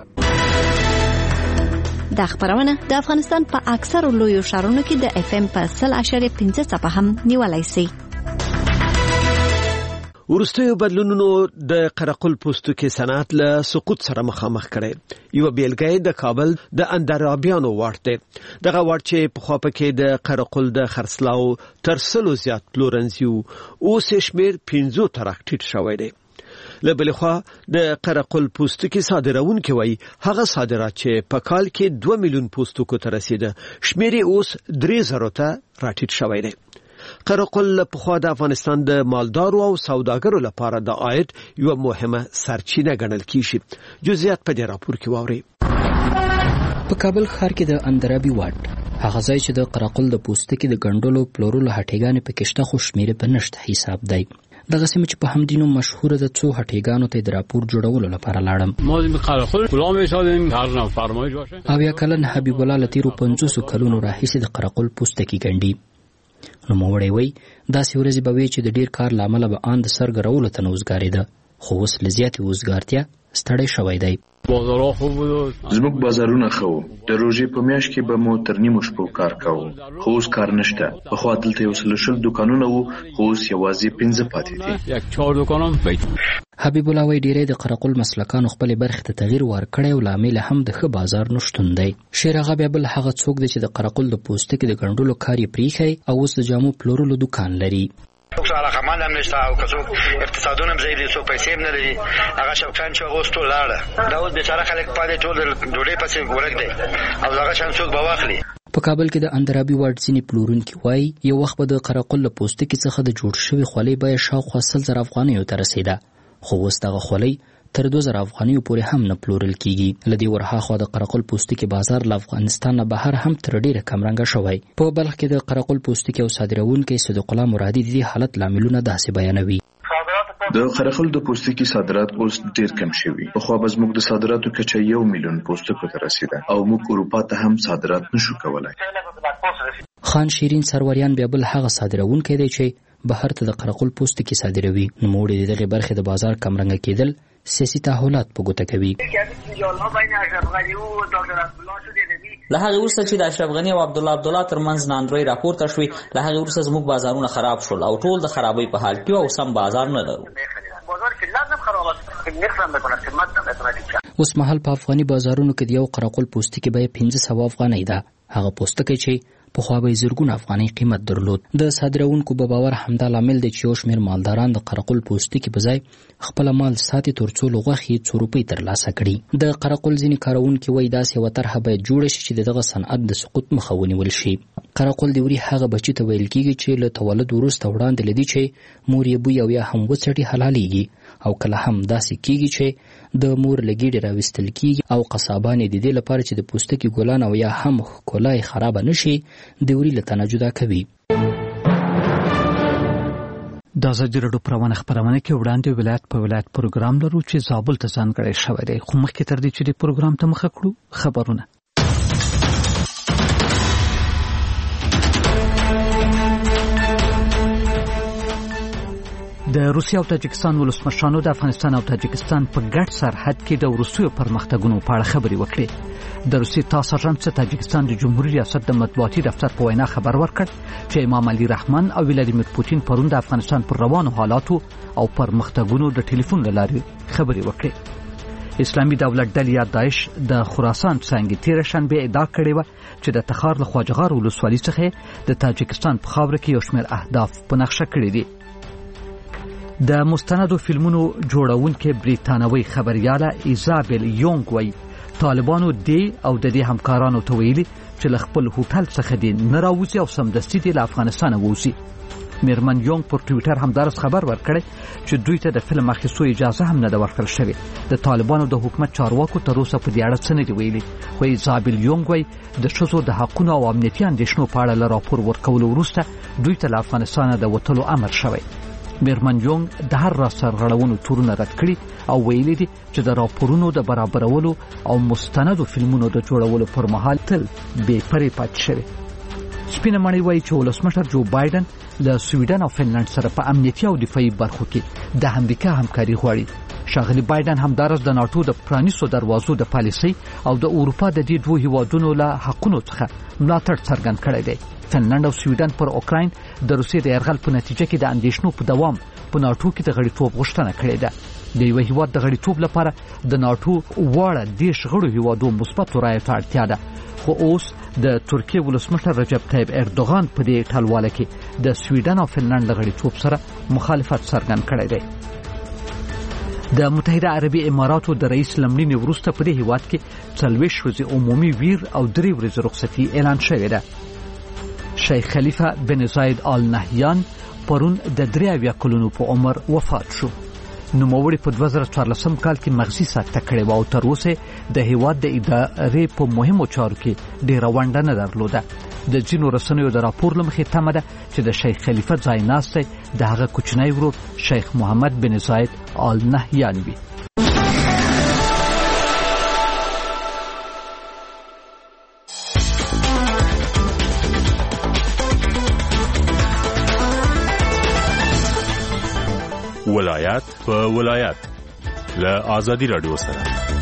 دا خبرونه د افغانستان په اکثرو لویو ښارونو کې د اف ام په سل اعشاریه پنځه څپه هم نیولای شي. ورستیو بدلونونو د قرقل پوستکي صنعت له سقوط سره مخامخ کړي. یو بیلګه د کابل د اندرابیانو واټ دی. دغه واټ چې په خوا پکې د قرقل د خرڅلاو تر سلو زیات پلورنځي اوس شمیر پنځو تر ټیټ شوی دی. له بلې خوا د قرقل پوستکي صادرونکي وایي هغه صادرات چې په کال کې دوه میلیون پوستکو ته رسیده شمیر اوس درې زرو ته راټیټ شوی دی. قرقل په خوا د افغانستان د مالدارو او سوداګرو لپاره د عاید یو مهمه سرچینه ګڼل کیږي. جزئیات په دې راپور کې واورئ. په کابل ښار کې د اندرابي واټ هغه ځای چې د قرقل د پوستکي د ګنډلو پلورلو هټیګانې پکې شته خو شمېر په نشته حساب دی. دغه سیمه چې په همدینو مشهوره ده څو هټیګانو ته د راپور جوړولو لپاره لاړم. ما به قرقل غلام ایستادیم هر نوع فرمایش باشه. او یا کلن حبیب الله لتیرو پنځوس کلونو راهیسې د قرقل پوستکي ګنډي. نو موړی وای داسې ورځې به وي چې د ډیر کار لامل به آن د سرګرولو ته نوزګارېده خو اوس له زیاتې وزګارتیا ستړی شوی دی. بازارها خوب بود. زموږ بازارونه ښه وو. د روژې په میاشت کې به مو تر نیمو شپو کار کوو خو اوس کار نشته. پخوا دلته یو سل شل دوکانونه وو خو اوس یوازې پنځه پاتې دي. یک چهار دوکان هم بیت. حبیب الله وای ډیری د قرقل مسلکانو خپل برخه ته تغییر ورکړی او لامل هم د ښه بازار نشټون دی. شیر هغه بیا بل هغه څوک دی چې د قرقل د پوستکي د ګنډلو کار یې پریښی او اوس د جامو پلورلو دوکان لري. څوک علاقمند هم نشته او که څوک اقتصادونه هم ضعیف دي، څوک پیسې هم نه لري. هغه شوقیان چې هغه اوس ټول لاړه، دا اوس بیچاره خلک پاتې ټول د ډوډۍ پسې ورک دی او هغه شان څوک به واخلي. په کابل کې د اندرابي واټ ځینې پلورونکي وایي یو وخت به د قرقل له پوستکي څخه د جوړ شوي خولۍ بیه شاوخوا سل زره افغانیو ته رسېده خو اوس دغه خولۍ تر دوه زره افغانیو پورې هم نه پلورل کیږي. له دې ورهاخوا د قرقل پوستکي بازار له افغانستان نه بهر هم تر ډیره کمرنګه شوی. په بلخ کې د قرقل پوستکي او صادرونکي صدیق الله مرادي د دې حالت لاملونه داسې بیانوي. د قرقل د پوستکي صادرات اوس ډیر کم شوي. پخوا به زموږ د صادراتو کچه یو میلیون پوستکو ته رسیده او موږ اروپا ته هم صادرات نشو کولای. خان شیرین سروریان بیا بل هغه صادرونکی دی چې بهر ته د قرقل پوستکي صادروي. نوموړي د دغه برخې د بازار کمرنګه کېدل سیاسي تحولات په ګوته کوي. له هغه وروسته چې د اشرف غنی او عبد الله عبد الله ترمنځ ناندوی راپورته شوې، له هغه وروسته زموږ بازارونه خراب شول او ټول د خرابۍ په حال کې او سم بازار نه لرو. اوس مهال په افغاني بازارونو کې د یو قرقل پوستکي بیه پنځه سوه افغانۍ ده. هغه پوستکی چې پخوا به زرګونه افغانۍ قیمت درلود. د صادروونکو په باور همدا لامل دی چې یو شمېر مالداران د قرقل پوستکي په ځای خپل مال ساتي ترڅو له غوښې څو روپۍ ترلاسه کړي. د قرقل ځینې کاروونکي وایي داسې یوه طرحه باید جوړه شي چې د دغه صنعت د سقوط مخه ونیول شي. قرقل د وری هغه بچي ته ویل کېږي چې له تولد وروسته وړاندې له دې چې مور یې بوی او یا هم وڅټي حلالېږي، او کله هم داسې کېږي چې د مور له ګېډې راویستل کېږي او قصابان یې د دې لپاره چې د پوستکي ګلان او یا هم ښکلا یې خرابه نه شي د وری له تنه جدا کوي. د ازادي راډیو پروانه خبرونه کې وړاندې ولایت په ولایت پروګرام لرو چې زابل ته ځانګړی شوی دی. خو مخکې تر دې چې د پروګرام ته مخه کړو خبرونه. د روسیې او تاجکستان ولسمشرانو د افغانستان او تاجکستان په ګډ سرحد کې د وروستیو پرمختګونو په اړه خبرې وکړې. د روسیې تاس اژانس تاجکستان د جمهوریت ریاست د مطبوعاتي دفتر په وینا خبر ورکړ چې امام علي رحمان او ولادیمیر پوتین پرون د افغانستان پر روانو حالاتو او پرمختګونو د ټلیفون له لارې خبرې وکړې. اسلامي دولت ډلې یا داعش د خراسان څنګه تیر شنبه ادعا کړې و چې د تخار له خواجهغار ولسوالۍ څخه د تاجکستان په خاوره کې یو شمېر اهداف په نقشه کړي دي. د مستندو فلمونو جوړونکې بریتانوي خبرياله ایزابل یونګ وایي طالبانو دی او د دې همکارانو ته ویلي چې له خپل هوټل څخه دې نه راوځي او سمدستي دې له افغانستانه ووځي. میرمن یونګ پر ټویټر همدارس خبر ورکړی چې دوی ته د فلم اخیستو اجازه هم نه ده ورکړل شوې. د طالبانو د حکومت چارواکو تر اوسه په دې اړه څه نه دي ویلي. خو ایزابل یونګ وایي د ښځو د حقونو او امنیتي اندېښنو په اړه له راپور ورکولو وروسته دوی ته له افغانستانه د وتلو امر شوی. میرمن یونګ د هر را سرغړونو تورونه رد کړي او ویلي دي چې د راپورونو د برابرولو او مستندو فلمونو د جوړولو پر مهال تل بې پرې پاتې شوی. سپینه مړی وایي چې ولسمشر جو بایدن له سویډن او فنلند سره په امنیتي او دفاعي برخو کې د امریکا همکاري غواړي. ښاغلي بایدن همدارس د ناټو د پرانیستو دروازو د پالیسۍ او د اروپا د دې دوه هیوادونو له حقونو څخه ملاتړ څرګند کړی دی. فنلند او سویډن پر اوکراین د روسیې د یرغل په نتیجه کې د اندېښنو په دوام په ناټو کې د غړیتوب غوښتنه کړې ده. د یو هیواد د غړیتوب لپاره د ناټو واړه دیش غړو هیوادو مثبت رایې ته اړتیا ده. خو اوس د ترکیې ولسمشر رجب طیب اردوغان په دې ټلواله کې د سویډن او فنلند د غړیتوب سره مخالفت څرګند کړی دی. د متحده عربي اماراتو د رئیس لمړینې وروسته په دې هیواد کې څلوېښت ورځې عمومي ویر او درې ورځې رخصتي اعلان شوې ده. شیخ خلیفه بن زاید آل نهیان پرون د درې اویا کلونو په عمر وفات شو. نوموړي په دوه زره څوارلسم کال کې مغزي سکته کړې وه او تر اوسه د هیواد د ادارې په مهمو چارو کې ډېره ونډه نه درلوده. د ځینو رسنیو د راپور له مخې تمه ده چې د شیخ خلیفه ځایناستی د هغه کوچنی ورور شیخ محمد بن زاید آل نهیان وي. ولایت په ولایت له ازادي رادیو سره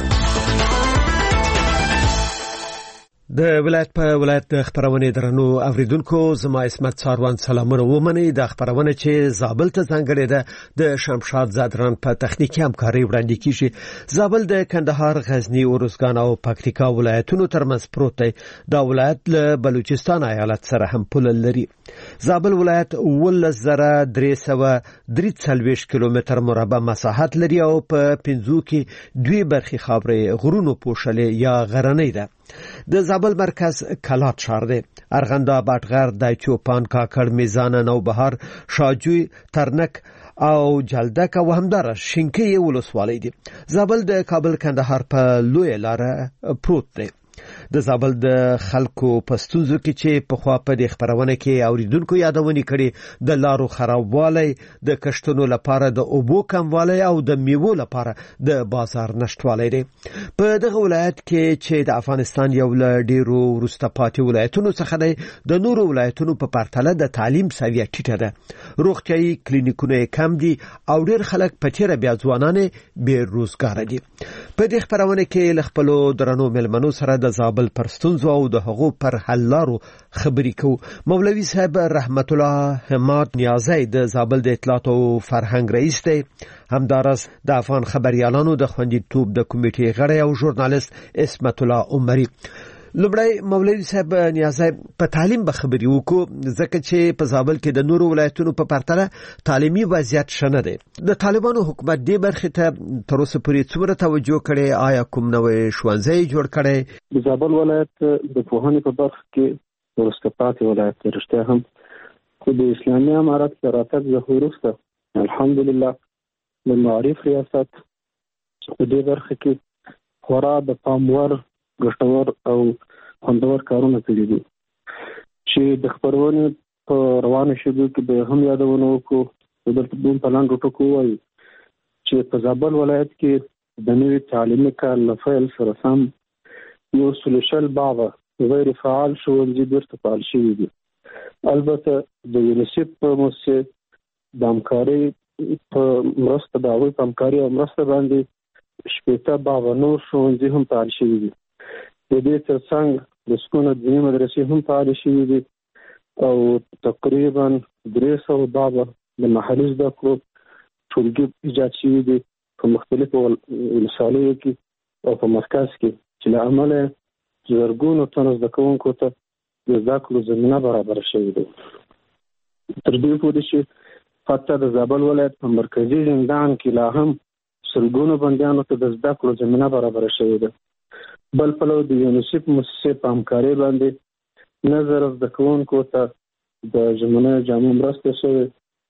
د ولایت په ولایت د خبرونه درنو اوریدونکو زما اسمت ساروان سلامونه ومني. د خبرونه چې زابل ته ځانګړې ده د شمشاد زادران په تخنیکی همکاري وړاندې کیږي. زابل د کندهار، غزنی، اروزګان او پکتیکا ولایتونو ترمنځ پروت دی. دا ولایت له بلوچستان ایالت سره هم پوله لري. زابل ولایت ولس زره درې سوه درې څلوېښت کیلومتر مربع مساحت لري او په پنځو کې دوی برخې خاورې غرونو پوښلې یا غرنۍ ده. د زابل مرکز کلات شهر دی. ارغنداب، اټغر، دایچوپان، کاکړ، میزان، نوبهار، شاجوی، ترنک او جلدک او همدار شینکۍ ولسوالۍ دي. زابل د کابل کندهار په لوی لار پروت دی. د زابل د خلکو په ستونزو کې چې په خوا په د خبرونه کې اوریدونکو یادونه کړي د لارو خرابوالی د کشتونو لپاره د اوبو کموالی او د میوو لپاره د بازار نشټوالی دی. په دغه ولایت کې چې د افغانستان یو له ډیرو وروسته پاتې ولایتونو څخه دی د نورو ولایتونو په پرتله د تعلیم سویه ټیټه ده. روغتیايي کلینیکونه کم دي او ډیر خلک په تیره بیا ځوانان بې روزګار دي. په دې خبرونه کې له خپلو درنو ملمنو سره د زابل پر ستونزو او د هغو پر حل لارو خبرې کوو. مولوي صاحب رحمت الله حماد نیازی د زابل د اطلاعات او فرهنګ رئیس دی. همدارس د افغان خبريالانو د خوندیتوب د کمیټې غړی او ژورنالیست اسمت الله عمری. لومړی مولوي صاحب نیازی په تعلیم به خبرې وکړو ځکه چې په زابل کې د نورو ولایتونو په پرتله تعلیمي وضعیت ښه نه دی. د طالبانو حکومت دې برخې ته تر اوسه پورې څومره توجه کړې؟ آیا کوم نوې ښوونځی جوړ کړی؟ د زابل ولایت د پوهنې په برخه کې وروسته پاتې ولایت دی رښتیا هم، خو د اسلامي امارت له راتګ څخه وروسته الحمدلله د معارف ریاست په دې برخه کې خورا د پام وړ ګټور او خوندور کارونه کړي دي چې د خبرونې په روانو شېبو کې به هم یادونه وکړو. دلته په لاندې ټکو وایي چې په زابل ولایت کې د نوي تعلیمي کال له پیل سره سم یو سلوشل باغه غیر فعال ښوونځي بیرته فعال شوي دي. البته د یونیسف په موسسې د همکارۍ په مرسته د هغوی په همکاري او مرسته باندې شپېته باغه نور ښوونځي هم فعال شوي دي. د دې ترڅنګ د سکونه دیني مدرسې هم فعالې شوي دي او تقریبا درې سوه باغه د محلي زده کړو ټولګي ایجاد شوي دي په مختلفو ولسوالیو کې او په مرکز کې چې له امله زرګونو تنه زده کوونکو ته د زده کړو زمینه برابره شوې ده. تر دې پورې چې حتی د زابل ولایت په مرکزي زندان کې لا هم سلګونو بندیانو ته د زده کړو زمینه برابره شوې ده. بل پلو د یونیسف موسسې په همکارۍ باندې نظر زده کوونکو ته د ژمنیو جامو مرسته شوې.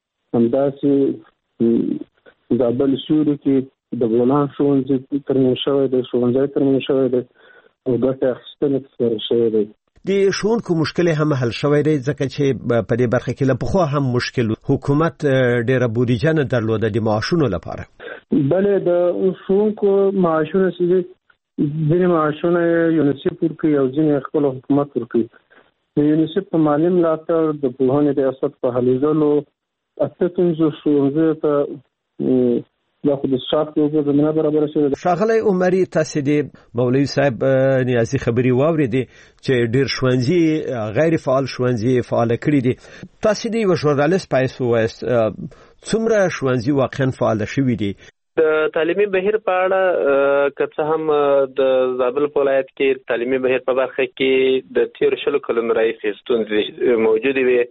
همداسې زابل سیوري کې د بولان ښوونځي ترمیم شوی دی، ښوونځی ترمیم شوی دی او ګټه اخیستنې ترسره شوی دی. د ښوونکو مشکل هم حل شوی دی ځکه چې په دې برخه کې له پخوا هم مشکل حکومت ډیره بودیجه نه درلوده د معاشونو لپاره. بلې د ښوونکو معاشونه چې ځینې معاشونه یونیسف ورکوي او ځینې خپل حکومت ورکوي. د یونیسف په مالي ملاتړ د پوهنې ریاست په هلې ځلو اته پنځوس ښوونځیو ته دا خو د شاپ یو زمینه برابره شوې ده. ښاغلی عمري تاسې د مولوي صاحب نیازي خبرې واورېدې چې ډېر ښوونځي غیر فعال ښوونځي فعاله کړي دي. تاسې د یوه ژورنالیست په حیث ووایاست څومره ښوونځي واقعا فعاله شوي دي؟ د تعلیمي بهیر په اړه که څه هم د زابل په ولایت کې تعلیمي بهیر په برخه کې د تېرو شلو کلونو راهیسې ستونزې موجودې وي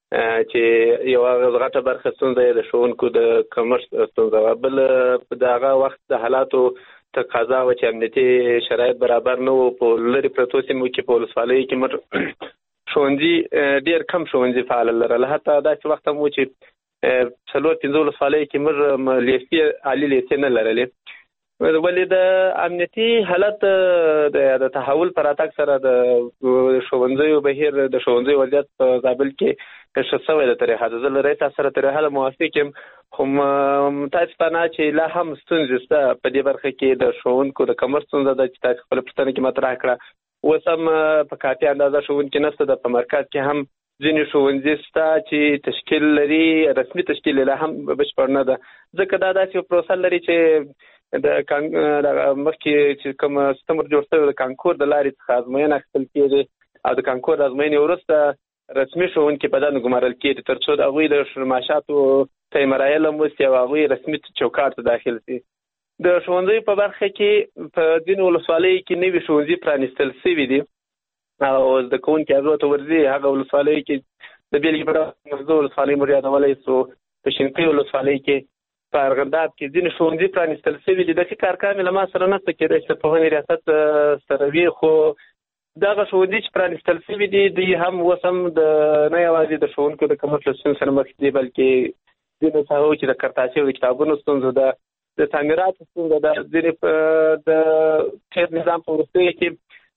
چې یوه غټه برخه ستونزه یې د ښوونکو د کمښت ستونزه وه. بل د هغه وخت د حالاتو تقاضا وه چې امنیتي شرایط برابر نه وو. په لرې پرتو سیمو کې په ولسوالیو کې موږ ښوونځي ډېر کم ښوونځي فعال لرل. حتی داسې وخت هم و چې څلور پنځه ولسوالیو کې موږ لیسې عالي لیسې نه لرلې. ولې د امنیتي حالت د تحول پر راتګ سره د ښوونځیو بهیر د ښوونځیو وضعیت په زابل کې ښه شوی ده. تر حده زه له رئیس سره تر حده موافق یم، خو متاسفانه چې لا هم ستونزې شته په دې برخه کې. د ښوونکو د کمښت ستونزه ده چې تاسې خپله پوښتنه کې مطرح کړه. اوس هم په کافي اندازه ښوونکي نشته ده. په مرکز کې هم ځینې ښوونځي شته چې تشکیل لري، رسمي تشکیل یې لا هم بشپړ نه ده، ځکه دا داسې یو پروسه لري چې د مخکې چې کوم سیستم جوړ شوی د کانکور د لارې څخه ازموینه اخیستل کېږي او د کانکور د ازموینې وروسته رسمي ښوونکي په دنده ګمارل کېږي تر څو د هغوی د معاشاتو ته یې مراعیه هم وسي او هغوی رسمي چوکاټ ته داخل سي. د ښوونځیو په برخه کې په ځینو ولسوالیو کې نوي ښوونځي پرانیستل شوي دي او زده کوونکي هغو ته ورځي. هغه ولسوالیو کې د بېلګې په ډول مغزو ولسوالۍ مو یادولی سو، په شینقۍ ولسوالۍ کې، په ارغنداب کې ځینې ښوونځي پرانیستل شوي دي. دقیق ارقام یې له ما سره نشته، کېدای شي د پوهنې ریاست سره وي، خو دغه ښوونځي چې پرانیستل شوي دي دوی هم اوس هم د نه یوازې د ښوونکو د کمښت له ستونزې سره مخ دي، بلکې ځینو ساحو کې د کرتاسي او د کتابونو ستونزه ده، د تعمیراتو ستونزه ده. ځینې د تېر نظام په وروستیو کې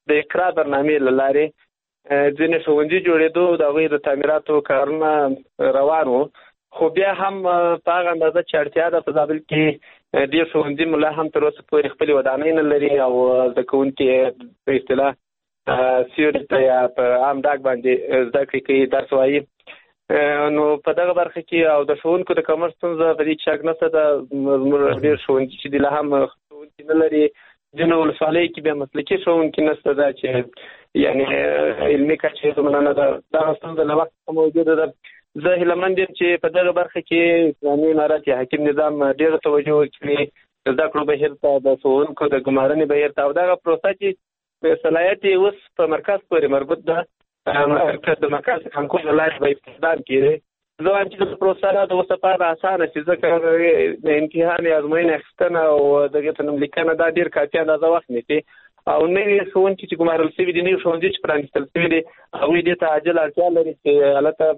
د اقرا برنامې له لارې ځینې ښوونځي جوړېدو د هغوی د تعمیراتو کارونه روان وو، خو بیا هم په هغه اندازه چې اړتیا ده په زابل کې ډېر ښوونځي ملا هم تر اوسه پورې خپلې ودانۍ نه لري او زده کوونکي په اصطلاح سیوري ته یا په عام ډاګ باندې زده کړې کوي، درس وایي. نو په دغه برخه کې او د ښوونکو د کمښت ستونزه په دې کې شک نشته ده. زموږ ډېر ښوونځي چې دي لا هم ښوونکي نه لري، ځینو ولسوالیو کې بیا مسلکي ښوونکي نشته ده چې یعنې علمي کچې دومره نه ده. دغه ستونزه له وخت څخه موجوده ده. زه هیلهمند یم چې په دغه برخه کې اسلامي امارت یا حاکم نظام ډېره توجه وکړي د زده کړو بهیر ته، د ښوونکو د ګمارنې بهیر ته، او دغه پروسه چې صلاحیت یې اوس په مرکز پورې مربوط ده، د مرکز کنکور له لارې به استخدام کېږي. زه وایم چې د پروسه د اوس لپاره اسانه شي، ځکه د امتحان یا ازموینې اخیستنه او دغې ته نوم لیکنه دا ډېر کافي اندازه وخت نیسي، او نوي ښوونکي چې ګمارل شوي دي، نوي ښوونځي چې پرانیستل شوي دي، هغوی دې ته عاجل اړتیا لري چې هلته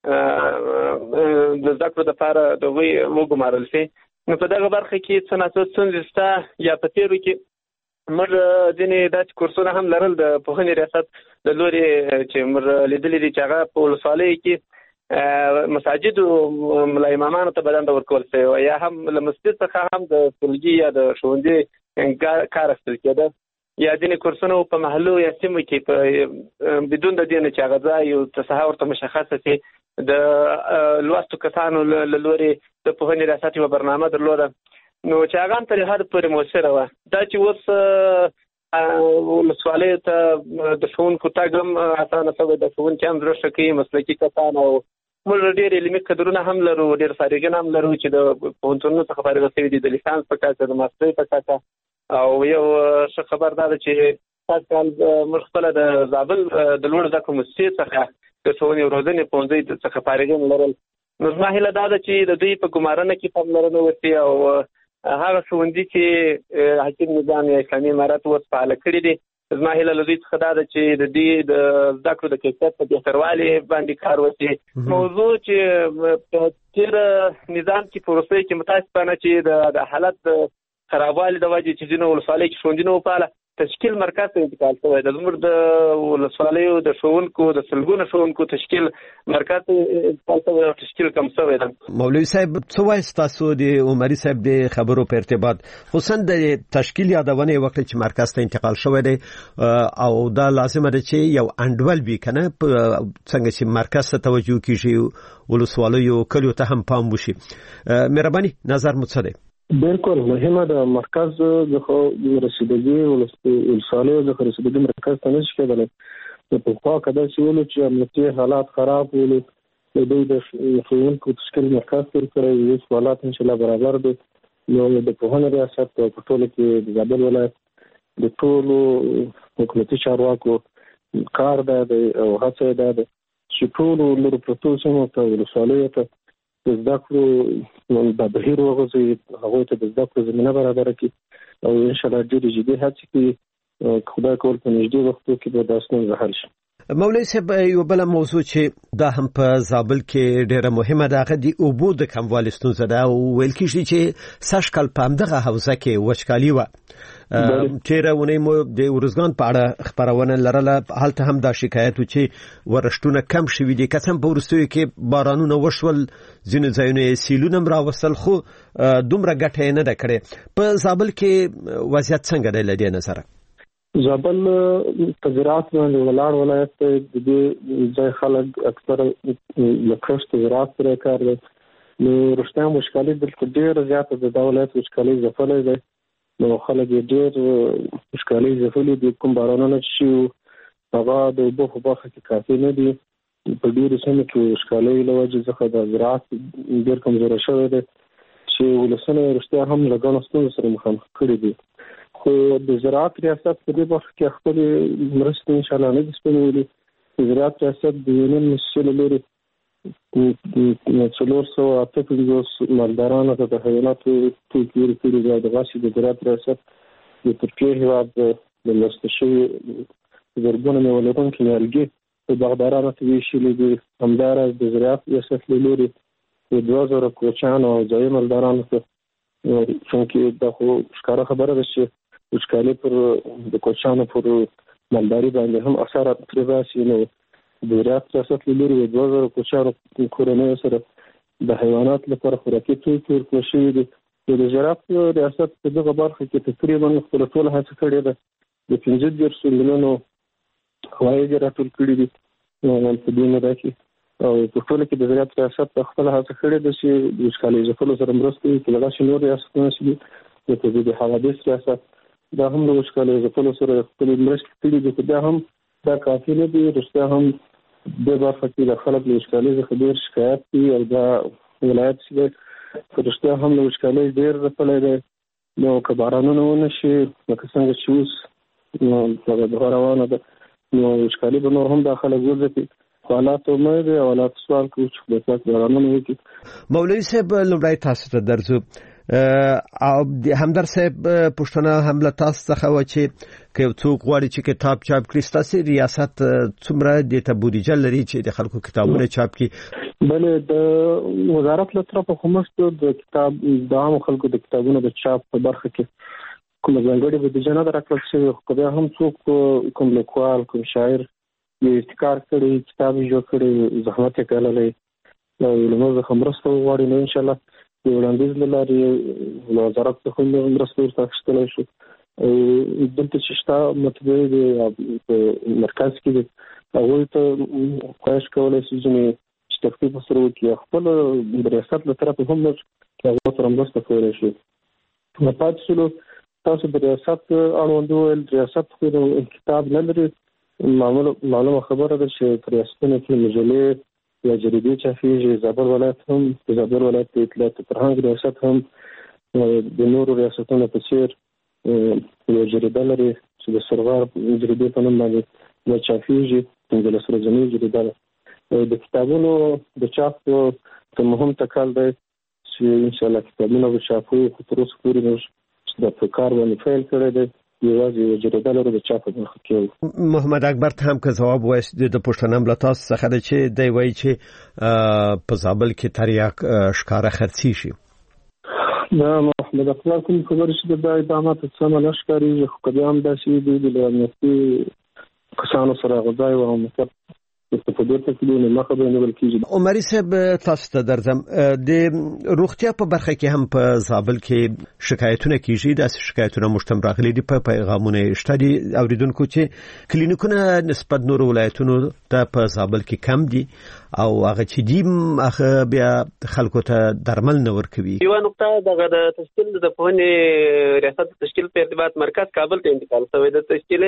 د زده کړو دپاره د هغوی وګمارل شي. نو په دغه برخه کې څه ناڅه ستونزې شته، یا په تېرو کې موږ ځینې داسې کورسونه هم لرل د پوهنې ریاست د لورې چې موږ لیدلي دي چې هغه په ولسوالیو کې مساجدو ملا امامانو ته بدنده ورکول شوی، یا هم له مسجد څخه هم د ټولګي یا د ښوونځي کار اخیستل کېده، یا ځینې کورسونه په محلو یا سیمو کې په بدون د دې نه چې هغه ځای یو تصحه ورته مشخصه شي د لوستو کسانو له لورې د پوهنې ریاست یوه برنامه درلوده، نو چې هغه هم تر حد پورې مؤثره وه. دا چې اوس ولسوالیو ته د ښوونکو تګ هم اسانه شوی، د ښوونکي هم زړه ښه کوي مسلکي کسان، او موږ ډېر علمي کدرونه هم لرو، ډېر فارغین هم لرو چې د پوهنتونونو څخه فارغ شوي دي، د لیسانس په کچه، د ماسترۍ په کچه. او یو ښه خبر دا ده چې سږ کال موږ خپله د زابل د لوړو زده کړو مؤسسې څخه د ښوونې او روزنې پوهنځي څخه فارغین لرل. نو زما هیله دا ده چې د دوی په ګمارنه کې پاملرنه وشي، او هغه ښوونځي چې حاکم نظام یا اسلامي امارت اوس فعاله کړي دي، زما هیله له دوی څخه دا ده چې د دې د زده کړو د کیفیت په بهتروالي باندې کار وشي. موضوع چې په تېر نظام کې په وروستیو کې متاسفانه چې د حالت د خرابوالي د وجې چې ځینو ولسوالیو کې ښوونځي نه وفعاله، تشکیل مرکز ته انتقال شوی ده. زموږ د ولسوالیو د ښوونکو د سلګونو ښوونکو تشکیل مرکز ته انتقال شوی او تشکیل کم شوی ده. مولوي صاحب څه وایي ستاسو د عمري صاحب د خبرو په ارتباط، خصوصا د تشکیل یادونه یې وکړه چې مرکز ته انتقال شوی دی، او دا لازمه ده چې یو انډول وي که نه، څنګه چې مرکز ته توجه کېږي ولسوالیو کلیو ته هم پام وشي. مهرباني نظر مو څه دی؟ بالکل مهمه ده. مرکز څخه رسیدګي ولسوالیو څخه رسیدګي مرکز ته نشي کېدلی. د پخوا که داسې ولو چې امنیتي حالات خراب ولو، د دوی د ښوونکو تشکیل مرکز تر کړی، اوس حالات انشاءالله برابر دي. نو د پوهنې ریاست په ټوله کې د زابل ولایت د ټولو حکومتي چارواکو کار دا دی او هڅه دا ده چې ټولو لرو پرتو سیمو ته ولسوالیو ته د زده کړو د بهیر وغځوي، هغوی ته د زده کړو زمینه برابره کړي، او انشاءالله ډېرې جدي هڅې کوي، خدای کول په نږدې وختو کې به دا ستونزه حل شي. مولوي صاحب یو بله موضوع چې دا هم په زابل کې ډېره مهمه ده، هغه د اوبو د کموالي ستونزه ده، او ویل کېږي چې سږ کال په همدغه حوزه کې وچکالي وه. تېره اونۍ مو د ارزګان په اړه خپرونه لرله، هلته هم دا شکایت و چې ورښتونه کم شوي دي، که څه هم په وروستیو کې بارانونه وشول، ځینو ځایونو یې سیلونه هم راوستل، خو دومره ګټه یې نه ده کړې. په زابل کې وضعیت څنګه دی له دې نظره؟ زابل په زراعت باندې ولاړ ولایت دی، د دې ځای خلک اکثره له کښت زراعت سره کار دی. نو وروستیان وچکالي دلته ډېره زیاته ده، دا ولایت وچکالي ځپلی دی، نو خلک یې ډېر وچکالي ځپلي دي. کوم بارانونه چې شي هغه د اوبو په برخه کې کافي نه دي. په ډېرو سیمو کې وچکالۍ له وجې څخه د زراعت ډېر کمزوری شوی دی، چې ولسونه یې رښتیا هم له ګڼو ستونزو سره مخامخ کړي دي. خو د زراعت ریاست په دې برخه کې خپلې مرستې انشاءالله نه دي سپمولي. د زراعت ریاست د یونین موسسې له لورې څلور سوه اته پنځوس مالدارانو ته د حیواناتو توکي ورکړي دي، او د غاسې د زراعت ریاست د ترکیې هېواد د لوسته شوي زرګونه میوه لرونکي نیالګي په باغدارانو ته ویشلي دي. همداراز د زراعت ریاست له لورې د دوه زره کوچیانو او ځایي مالدارانو ته، چونکې دا خو ښکاره خبره ده چې وچکالي پر د کوچیانو پر مالداري باندې هم اثرات ترې راشي. نو د زراعت ریاست له لوري د دوه زره کوچیانو کورنیو سره د حیوانات لپاره خوراکي توکي ورکړل شوي دي. د زراعت ریاست په دغه برخه کې تقریبا خپله ټوله هڅه کړې ده. د پنځه دېرش میلیونو عواید یې راټول کړي دي په دې موده کې، او په ټوله کې د زراعت ریاست په خپله هڅه کړې ده چې د وچکالۍ ځپلو سره مرسته وکړي. چې دغسې نور ریاستونه چې دي لکه د حوادث ریاست دا هم د وچکالۍ ځپلو سره خپلې مرستې کړي دي، خو بیا هم دا کافي نه دي. رښتیا هم دې برخه کې د خلک له وچکالۍ څخه ډېر شکایت دي، او دا ولایت چې دی په رښتیا هم له وچکالۍ ډېر ځپلی دی. نو که بارانونه ونه شي لکه څنګه چې اوس نو دغه دغه روانه ده، نو وچکالي به نور هم دا خلک وځپي. خو حالات امید دی او حالات سوال کوو چې خدای پاک بارانونه وکړي. مولوي صاحب لومړی تاسو ته درځو. او د همدر صاحب پښتنه هم له تاسو څخه و چې که یو څوک غواړي چې کتاب چاپ کړي، ستاسو ریاست څومره دې ته بودیجه لري چې د خلکو کتابونه چاپ کړي؟ بلې د وزارت له طرفه خو موږ د کتاب د عامو خلکو د کتابونو د چاپ په برخه کې کومه ځانګړې بودیجه نه ده راکړل شوې. خو بیا هم څوک کوم لیکوال کوم شاعر یې ابتکار کړی، کتاب یې جوړ کړی، زحمت یې ګاللی او له موږ څخه مرسته وغواړي، نو انشاءالله د وړاندیز له لارې له وزارت څخه هم مرسته ورته اخیستلی شو. دلته چې شته مطبعې دي په مرکز کې دي، هغوی ته خواهش کولی شي ځینې چې تخفیف ورسره وکړي. خپل د ریاست له طرفه هم موږ هغو سره مرسته کولی شو. پاتې شولو تاسو د ریاست اړوند وویل، ریاست خو د کتاب نه لري. معلومه خبره ده چې په ریاستونو کې مجلې یا جریدې چاپېږي. زابل ولایت هم د زابل ولایت د اطلاعات فرهنګ ریاست هم د نورو ریاستونو په څېر یو جریده لري چې د سرغار جریدې په نوم باندې دا چاپېږي، پنځلس ورځنۍ جریده ده. د کتابونو د چاپ ته مهم ټکل دی چې انشاءالله کتابونه به چاپوي، خو تر اوسه پورې موږ د په کار باندې فعل کړی دی. یوازې یو جریده لرو د چاپ په برخه کې. محمد اکبر ته هم که ځواب وایست د پښتنه هم له تاسو څخه ده چې دی وایي چې په زابل کې تریاک ښکاره خرڅېږي. دا محمد اکبر کوم خبرې چې د اقدامات سمه نه ښکارېږي، خو که بیا هم داسې دوی د امنیتي کسانو سره هغه ځای و مطلب په دې ته کې نه مخه به نیول کېږي. عمري صاحب تاسو ته درځم. د روغتیا په برخه کې هم په زابل کې شکایتونه کېږي. داسې شکایتونه موږ ته هم راغلي دي، په پیغامونه یې شته دي اورېدونکو چې کلینیکونه نسبت نورو ولایتونو ته په زابل کې کم دي او هغه چې دي هغه بیا خلکو ته درمل نه ورکوي. یوه نقطه دغه د تشکیل د پوهنې ریاست تشکیل په ارتباط مرکز کابل ته انتقال شوی د تشکیل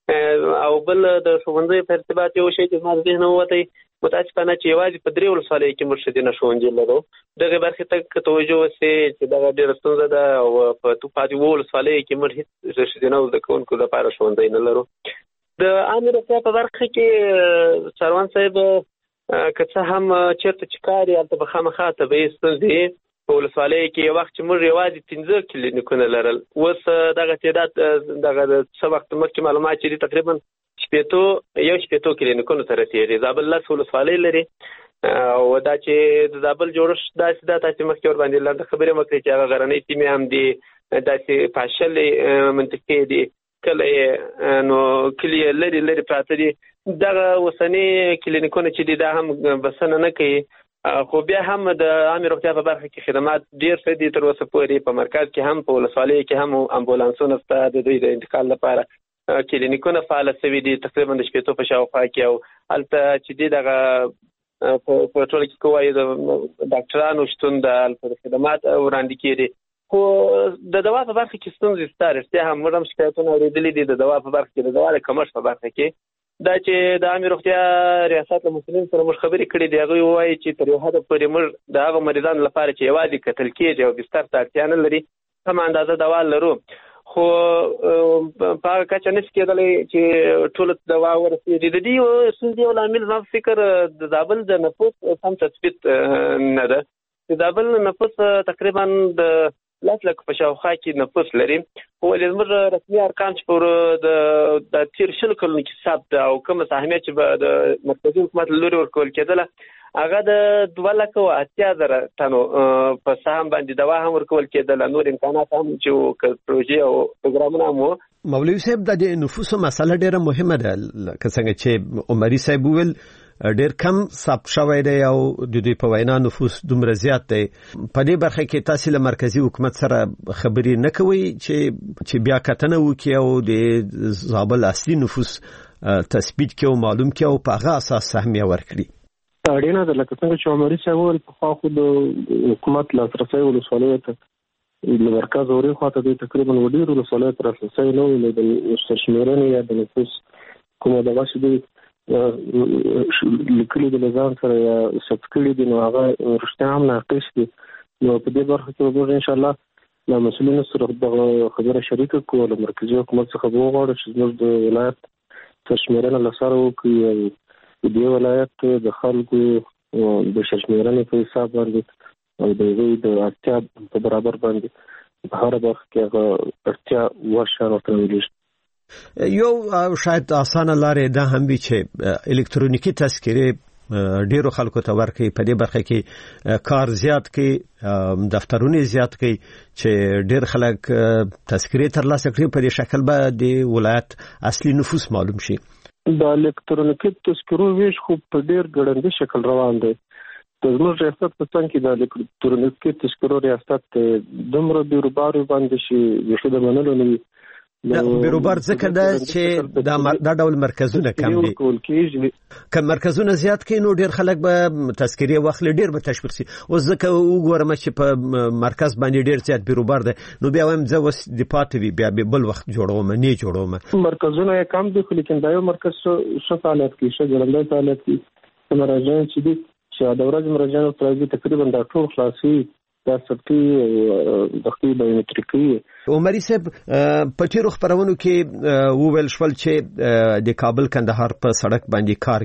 او بل د ښوونځیو په ارتباط یو شی چې زما د ذهن ووتی متاسفانه چې یوازې په درې ولسوالیو کې موږ ښځینه ښوونځي لرو. دغې برخې ته که توجه وشي چې دغه ډېره ستونزه ده او په پاتې اووه ولسوالیو کې موږ هېڅ ښځینه زده کوونکو لپاره ښوونځی نه لرو. د عامې روغتیا په برخه کې سروان صاحب که څه هم چېرته چې کار یې هلته به خامخا طبیعي ستونزې په ولسوالیو کې یو وخت چې موږ یوازې پنځه کلینیکونه لرل، اوس دغه تعداد دغه د څه وخت مخکې معلومات چې دي تقریبا شپېتو یو شپېتو کلینیکونو ته رسېږي. زابل لس ولسوالۍ لري او دا چې د زابل جوړښت داسې ده، تاسې مخکې ورباندې لنډه خبرې مه کړئ چې هغه غرنۍ سیمې هم دي، داسې پاشلې منطقې دي، کله نو کلي لرې لرې پراته دي. دغه اوسني کلینیکونه چې دي دا هم بسنه نه کوي، خو بیا هم د عامې روغتیا په برخه کې خدمات ډېر ښه دي تر اوسه پورې. په مرکز کې هم په ولسوالیو کې هم امبولانسونه شته د دوی د انتقال لپاره، کلینیکونه فعاله شوي دي تقریبا د شپېتو په شاوخوا کې، او هلته چې دي دغه په ټوله کې که وایو د ډاکټرانو شتون د هلته د خدمات وړاندې کېږي. خو د دوا په برخه کې ستونزې شته. رښتیا هم موږ هم شکایتونه اورېدلي دي د دوا په برخه کې، د دوا د کمښت په برخه کې. دا چې د عامې روغتیا ریاست له مسؤلینو سره موږ خبرې کړې دي، هغوی وایي چې تر یو حده پورې موږ د هغو مریضانو لپاره چې یوازې کتل کېږي او بستر ته اړتیا نه لري سمه اندازه دوا لرو. خو په هغه کچه نشي کېدلی چې ټولو ته دوا ورسېږي. د دې ستونزې یو لامل زما په فکر د زابل د نفوس سم تثبیت نه ده. د زابل نفوس تقریبا د لس لکه په شاوخوا کې نفوس لري. خو زموږ رسمي ارقام چې په د تېر شلو کلونو کې ثبت او کومه سهمیه چې به د مرکزي حکومت له لوري ورکول کېدله هغه د دوه لکه او اتیا زره تنو په سهم باندې دوا هم ورکول کېدله. نور امکانات هم چې پروژې او پروګرامونه هم وو. مولوي صاحب د نفوسو مسله ډیره مهمه ده، که څنګه چې عمري صاحب وویل ډیر کم ثبت شوی دی او د دوی په وینا نفوس دومره زیات دی. په دې برخه کې تاسو له مرکزی حکومت سره خبرې نه کوئ چې چې بیا کتنه وکړي او د زابل اصلي نفوس تثبیت کړي او معلوم کړي او په هغه اساس سهمیه ورکړي؟ اړینه ده لکه څنګه چې عمري صاحب وویل پخوا خو د حکومت لاسرسی ولسوالیو ته د مرکز اوري خواته دوی تقریبا ډېرو ولسوالیو ته لاسرسی نه و. د سرشمېرنې یا د نفوس کومه دغسې دوی لیکلي د نظام سره یا ثبت کړي دي نو هغه رښتیا هم ناقص دي. نو په دې برخه کې به موږ انشاءالله له مسؤلینو سره دغه خبره شریکه کړو، له مرکزي حکومت څخه به وغواړو چې زموږ د ولایت سرشمېرنه له سره وکړي او د دې ولایت د خلکو د سرشمېرنې په حساب باندې او د هغوی د اړتیا په برابر باندې په هره برخه کې هغه اړتیا وړ شیان ورته راولیږي. یو شاید اسانه لارې دا هم وي چې الکترونیکی تذکرې ډیرو خلکو ته ورکړي، په دې برخه کې کار زیات کړي، دفترونه زیات کړي چې ډیر خلک تذکرې ترلاسه کړي. په دې شکل به د ولایت اصلي نفوس معلوم شي. د الکترونیکی تذکرو ویش خو په ډیر ګړندي شکل روان دی. د زموږ ریاست په څنګ کې د الکترونیکی تذکرو ریاست دومره بیروبار باندې شي بیخي د منلو نه وي. بیروبار ځکه ده چې دا ډول مرکزونه کم دي. که مرکزونه زیات کړي نو ډیر خلک به تذکرې واخلي، ډیر به تشویق شي. اوس ځکه وګورم چې په مرکز باندې ډیر زیات بیروبار ده نو بیا وایم زه اوس د پاتې وي بیا بل وخت جوړوم نه جوړوم. مرکزونه یې کم دي خو لیکن دا یو مرکز ښه فعالیت کوي، ښه ګړندی فعالیت کوي. مراجعین چې دي چې د ورځې مراجعین ورته تقریبا دا ټول خلاصي دا ثبتي د خپل بایومټریکي. عمري صاحب په تیرو خبرونو کې وویل شول چې د کابل کندهار په سړک باندې کار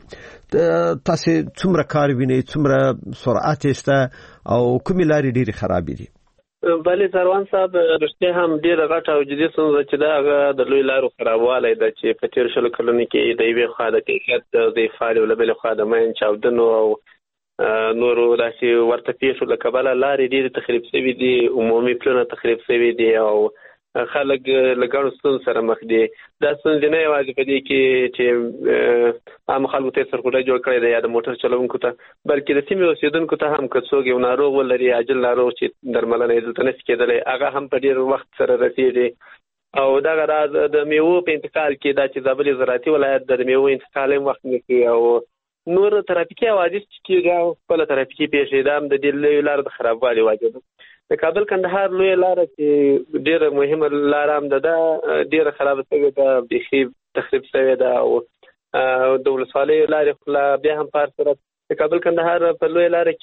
کیږي. تاسو څومره کار وینئ، څومره سرعت شته او کومې لارې ډېرې خرابې دي؟ بله سروان صاحب رښتیا هم ډېره غټه او جدي ستونزه چې دا هغه د لوی لارو خرابوالی ده چې په تېرو شلو کلونو کې د یوې خوا د کیفیت د فعالي او له بلې خوا د مین چاودنو او نورو داسې ورته پیښو له کبله لارې ډېرې تخریب شوي دي، عمومي پلونه تخریب شوي دي او خلک له ګڼو ستونزو سره مخ دي. دا ستونزې نه یوازې په دې کې چې عامو خلکو ته یې سرخوږی جوړ کړی دی یا د موټر چلوونکو ته، بلکې د سیمې اوسېدونکو ته هم که څوک یو ناروغ ولري، عاجل ناروغ چې درملنه یې دلته نشي کېدلی، هغه هم په ډېر وخت سره رسېږي. او دغه راز د میوو په انتقال کې دا چې زابل زراعتي ولایت د میوو انتقال هم وخت نه کوي او نور ترافیکي حوادث چې کېږي خپله ترافیکي پیښې دا هم د دې لویو لارو د خرابوالي وجه ده. د کابل کندهار لویه لاره چې ډېره مهمه لاره هم ده، دا ډېره خرابه شوې ده، بیخي تخریب شوې ده او د ولسوالیو لارې خو بیا هم په هر صورت د کابل کندهار په لویه لاره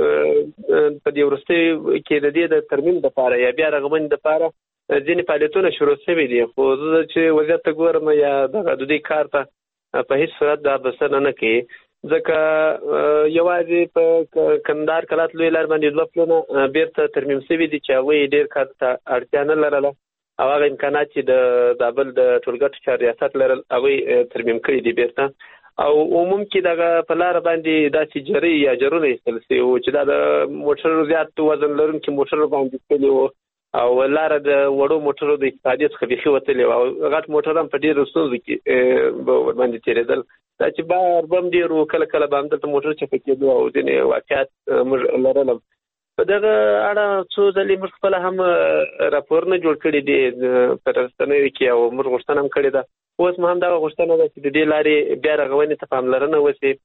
کې په دې وروستیو کې د دې د ترمیم دپاره یا بیا رغبنې دپاره ځینې فعالیتونه شروع شوي دي. خو زه چې وضعیت ته ګورم یا دغه د دې کار ته په هېڅ صورت دا بسنه نه کوي، ځکه یوازې په کندهار کلات لوی لار باندې دوه پلونه بیرته ترمیم شوي دي چې هغوی ډېر کار ته اړتیا نه لرله او هغه امکانات چې د زابل د ټولګټو چار ریاست لرل هغوی ترمیم کړي دي بیرته. او عموم کې دغه په لاره باندې داسې جرۍ یا جرونه ایستل شوي وو چې دا د موټرو زیات وزن لرونکي موټرو باندې تللي وو او لاره د وړو موټرو د استفادې څخه بیخي وتلې وه او غټ موټر هم په ډېرو ستونزو کې به ورباندې تېرېدل. دا چې بار به هم ډېر و، کله کله به همدلته موټر چپه کېدو او ځینې واقعات موږ لرلم. په دغه اړه څو ځلې موږ خپله هم راپورونه جوړ کړي دي په رسنیو کې او موږ غوښتنه هم کړې ده. اوس مو هم دغه غوښتنه ده چې د دې لارې بیا رغونې ته پاملرنه وشي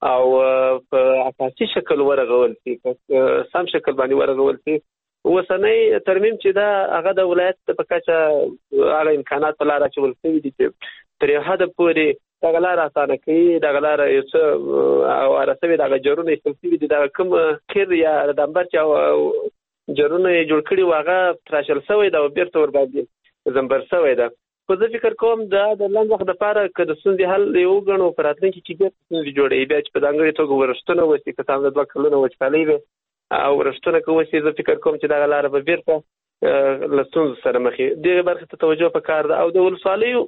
او په اساسي شکل ورغول شي، په سم شکل باندې ورغول شي. اوسنی ترمیم چې دا هغه د ولایت په کچه هغه امکانات په لاره اچول شوي دي چې تر یو حده پورې دغه لاره اسانه کوي، دغه لاره یو څه هواره شوې دغه جرونه ایستل شوي دي، دغه کوم قیر یا ډمبر چې جرونه یې جوړ کړي وو هغه تراشل شوی ده او بیرته ورباندې زمبر شوی ده. خو زه فکر کوم دا د لنډ وخت دپاره که د ستونزې حل یې وګڼو په راتلونکي کې بیا ستونزې جوړوي، بیا چې په ځانګړې توګه ورښتونه وشي، که څه هم د دوه کلونه وچکالۍ وي او رښتونه کوم چې زه فکر کوم چې دغه لاره به بیرته له ستونزو سره مخ وي. دغې برخې ته توجه پکار ده. او د ولسوالیو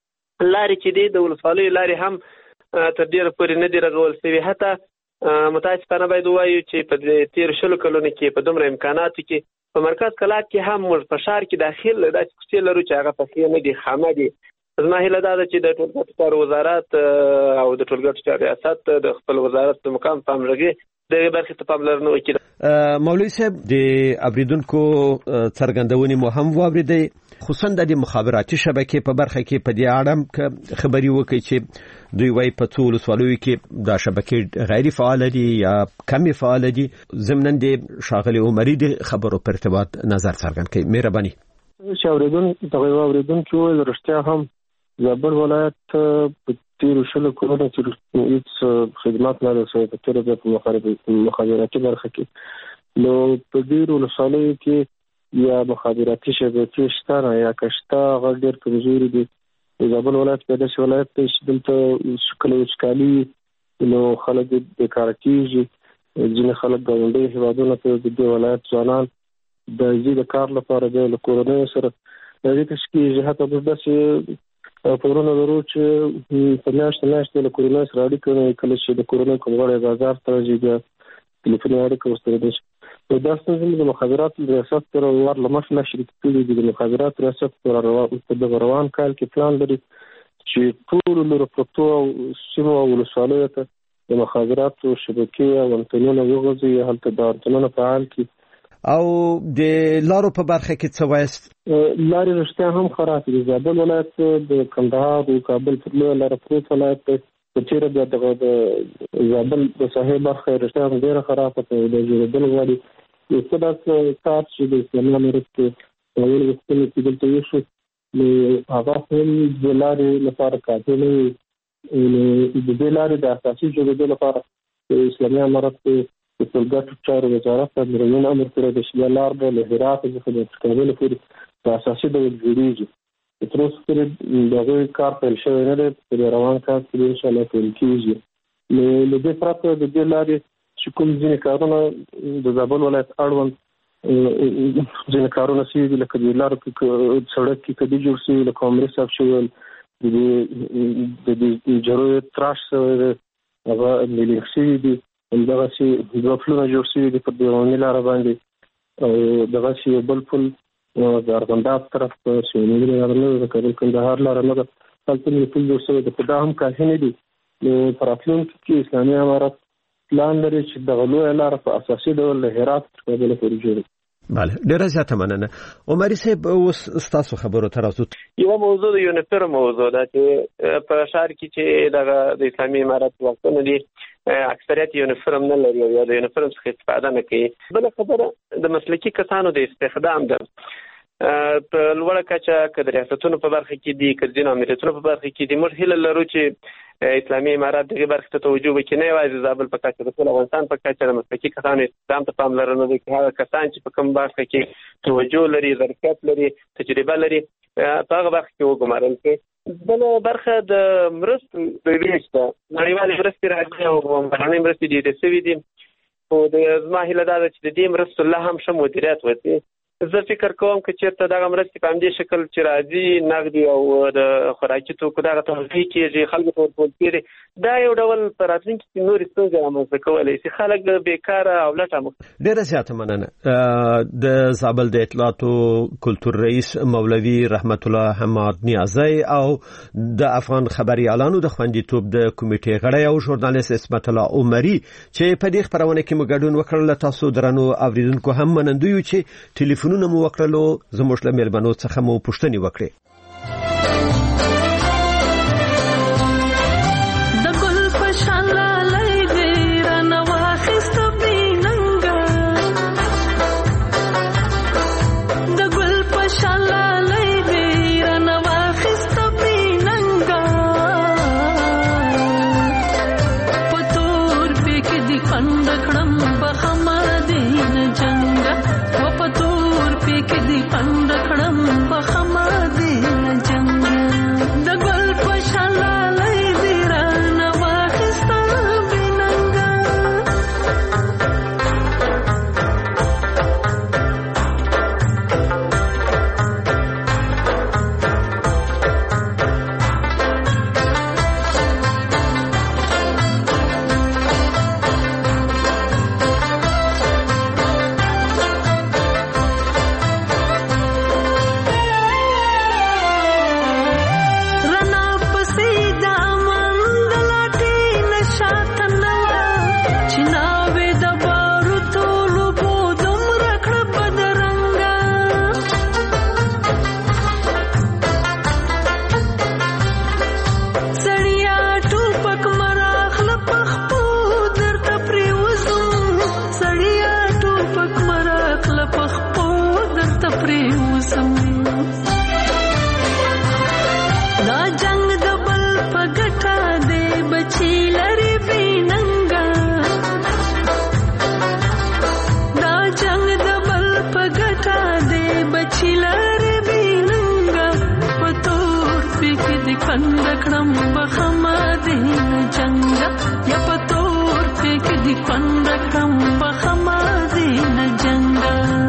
لارې چې دي د ولسوالیو لارې هم تر ډېره پورې نه دي رغول شوي. حتی متاسفانه باید ووایو چې په تېرو شلو کلونو کې په دومره امکاناتو کې په مرکز کلات کې هم موږ په ښار کې داخل داسې کوڅې لرو چې هغه پخې نه دي، خامه دي. زما هیله دا ده چې د ټولګټو چارو وزارت او د ټولګټو چارو ریاست د خپل وزارت د مقام په همغږي دغې برخې ته پاملرنه وکړي. مولوي صاحب د اوریدونکو څرګندونې مو هم واورېدې، خصوصا د مخابراتي شبکې په برخه کې په دې اړه خبري وکړي چې دوی وايي په څو ولسوالیو کې دا شبکې غیر فعال دي یا کمې فعال دي. ضمن د ښاغلي عمري د خبرو پر ارتباط نظر څرګند کړي. مهرباني. چې اوریدونکو دغه اوریدونکو وویل رښتیا هم زابل ولایت په تیرو شلو کلونو کې هیڅ خدمات نه رسوي په تیرو په مخابراتي برخه کې. نو په ډېرو ولسوالیو کې یا مخابراتي شبکې شته نه یا کشته هغه ډېر کمزوري دي. د زابل ولایت په داسې ولایت دی چې دلته کله وچکالي نو خلک بېکاره کېږي. ځینې خلک ګاونډي هېوادونو ته د دې ولایت ځوانان د ځي د کار لپاره دی له کورنیو سره دغې ته کېږي. حتی موږ داسې خبرونه لرو چې په میاشتو میاشتې له کورنیو سره اړیکه نه کله چې د کورنیو کوم غړی بازار ته راځي بیا تلیفوني اړیکه ورسره ده. نو دا ستونزې د مخابراتو ریاست سره ور له مخکې نه شریک کړي دي. د مخابراتو ریاست په دغه روان کال کې پلان لري چې ټولو لرو پرتو او سیمو او ولسوالیو ته د مخابراتو شبکې او انتنونه وغځوي، هلته د انتنونه فعال کړي. او د لارو په برخه کې څه وایست؟ لارې رښتیا هم خراب دي. زابل ولایت د کندهار او کابل پر لویه لاره پروت ولایت دی. په تېره بیا دغه د زابل د ساحې برخه رښتیا هم ډېره خرابه ده، د جوړېدل غواړي. یو څه داسې کار چې د اسلامي مرستې اول غوښتنې چې دلته وشو نو هغه هم د لارې لپاره کافي نه وي. د دې لارې د اساسي جوړېدو لپاره د اسلامي مرستې د ټولګټو چارو وزارت امرونه امر کړی دی چې دا لار به له هرات څخه د کابل پورې په اساسي ډول جوړېږي. تر اوسه پورې د هغوی کار پیل شوی نه دی، په روان کال کې انشاءالله پیل کېږي. نو له دې پرته د دې لارې چې کوم ځینې کارونه د زابل ولایت اړوند ځینې کارونه شوي دي، لکه د لارو کې سړک کې کدي جوړ شوي، لکه عمري صاحب شوي، د دې جروی تراش شوی دی، هغه میلینګ شوي دي. همدغسې دوه پلونه جوړ شوي دي پر دیواني لاره باندې. او دغسې یو بل پل د ارغنداب طرف په سیموني لاره نه ده، د کابل کندهار لاره نه ده، هلته مې پل جوړ شوی دی. خو دا هم کافي نه دي. نو په راتلونکي کې اسلامي امارت پلان لري چې دغه لویه لاره په اساسي ډول له هرات تر کابل پورې جوړه. بله، ډېره زیاته مننه. عمري صاحب اوس ستاسو خبرو ته راځو. یوه موضوع د یونیفرم موضوع ده چې په ښار کې چې دغه د اسلامي امارت واکونه دي اکثریت یونیفرم نه لري او یا د یونیفرم څخه استفاده نه کوي. بله خبره د مسلکي کسانو د استخدام ده. په لوړه کچه که د ریاستونو په برخه کې دي که د ځینو امریتونو په برخه کې دي، موږ هیله لرو چې اسلامي امارات دغې برخې ته توجه وکړي، نه یوازې زابل په کچه، د ټول افغانستان په کچه د مسلکي کسانو استخدام ته پاملرنه وکړي. هغه کسان چې په کوم برخه کې توجه لري، ظرفیت لري، تجربه لري، په هغه برخه کې وګمارل شي. بله برخه د مرستو د ویش ده. نړیوالې مرستې راځي او بهرنۍ مرستې ډېرې شوي دي، خو د زما هیله دا ده چې د دې مرستو لا هم ښه مدیریت وشي. زه فکر کوم که چېرته دغه مرستې په همدې شکل چې راځي نغدي او د خوراکي توکو دغه توزیع کېږي، خلکو ته ورکول کېږي، دا یو ډول په راتلونکي کې نورې ستونزې رامنځته کولی شي، خلک بېکاره او لټه مخ. ډېره زیاته مننه. د زابل د اطلاعاتو کلتور رئیس مولوي رحمت الله حماد نیازی او د افغان خبریالانو د خوندیتوب د کمیټې غړی او ژورنالیست عصمت الله عمري چې په دې خپرونه کې مو ګډون وکړل. تاسو درنو اوریدونکو هم منندوی یو چې ټلیفونونه مو وکړلو، زموږ له مېلمنو څخه مو پوښتنې وکړې. پند کړم په خما دې بند کړم بخمه دې نه جنګه یا په تور کې دې بند کړم بخمه دې نه جنګه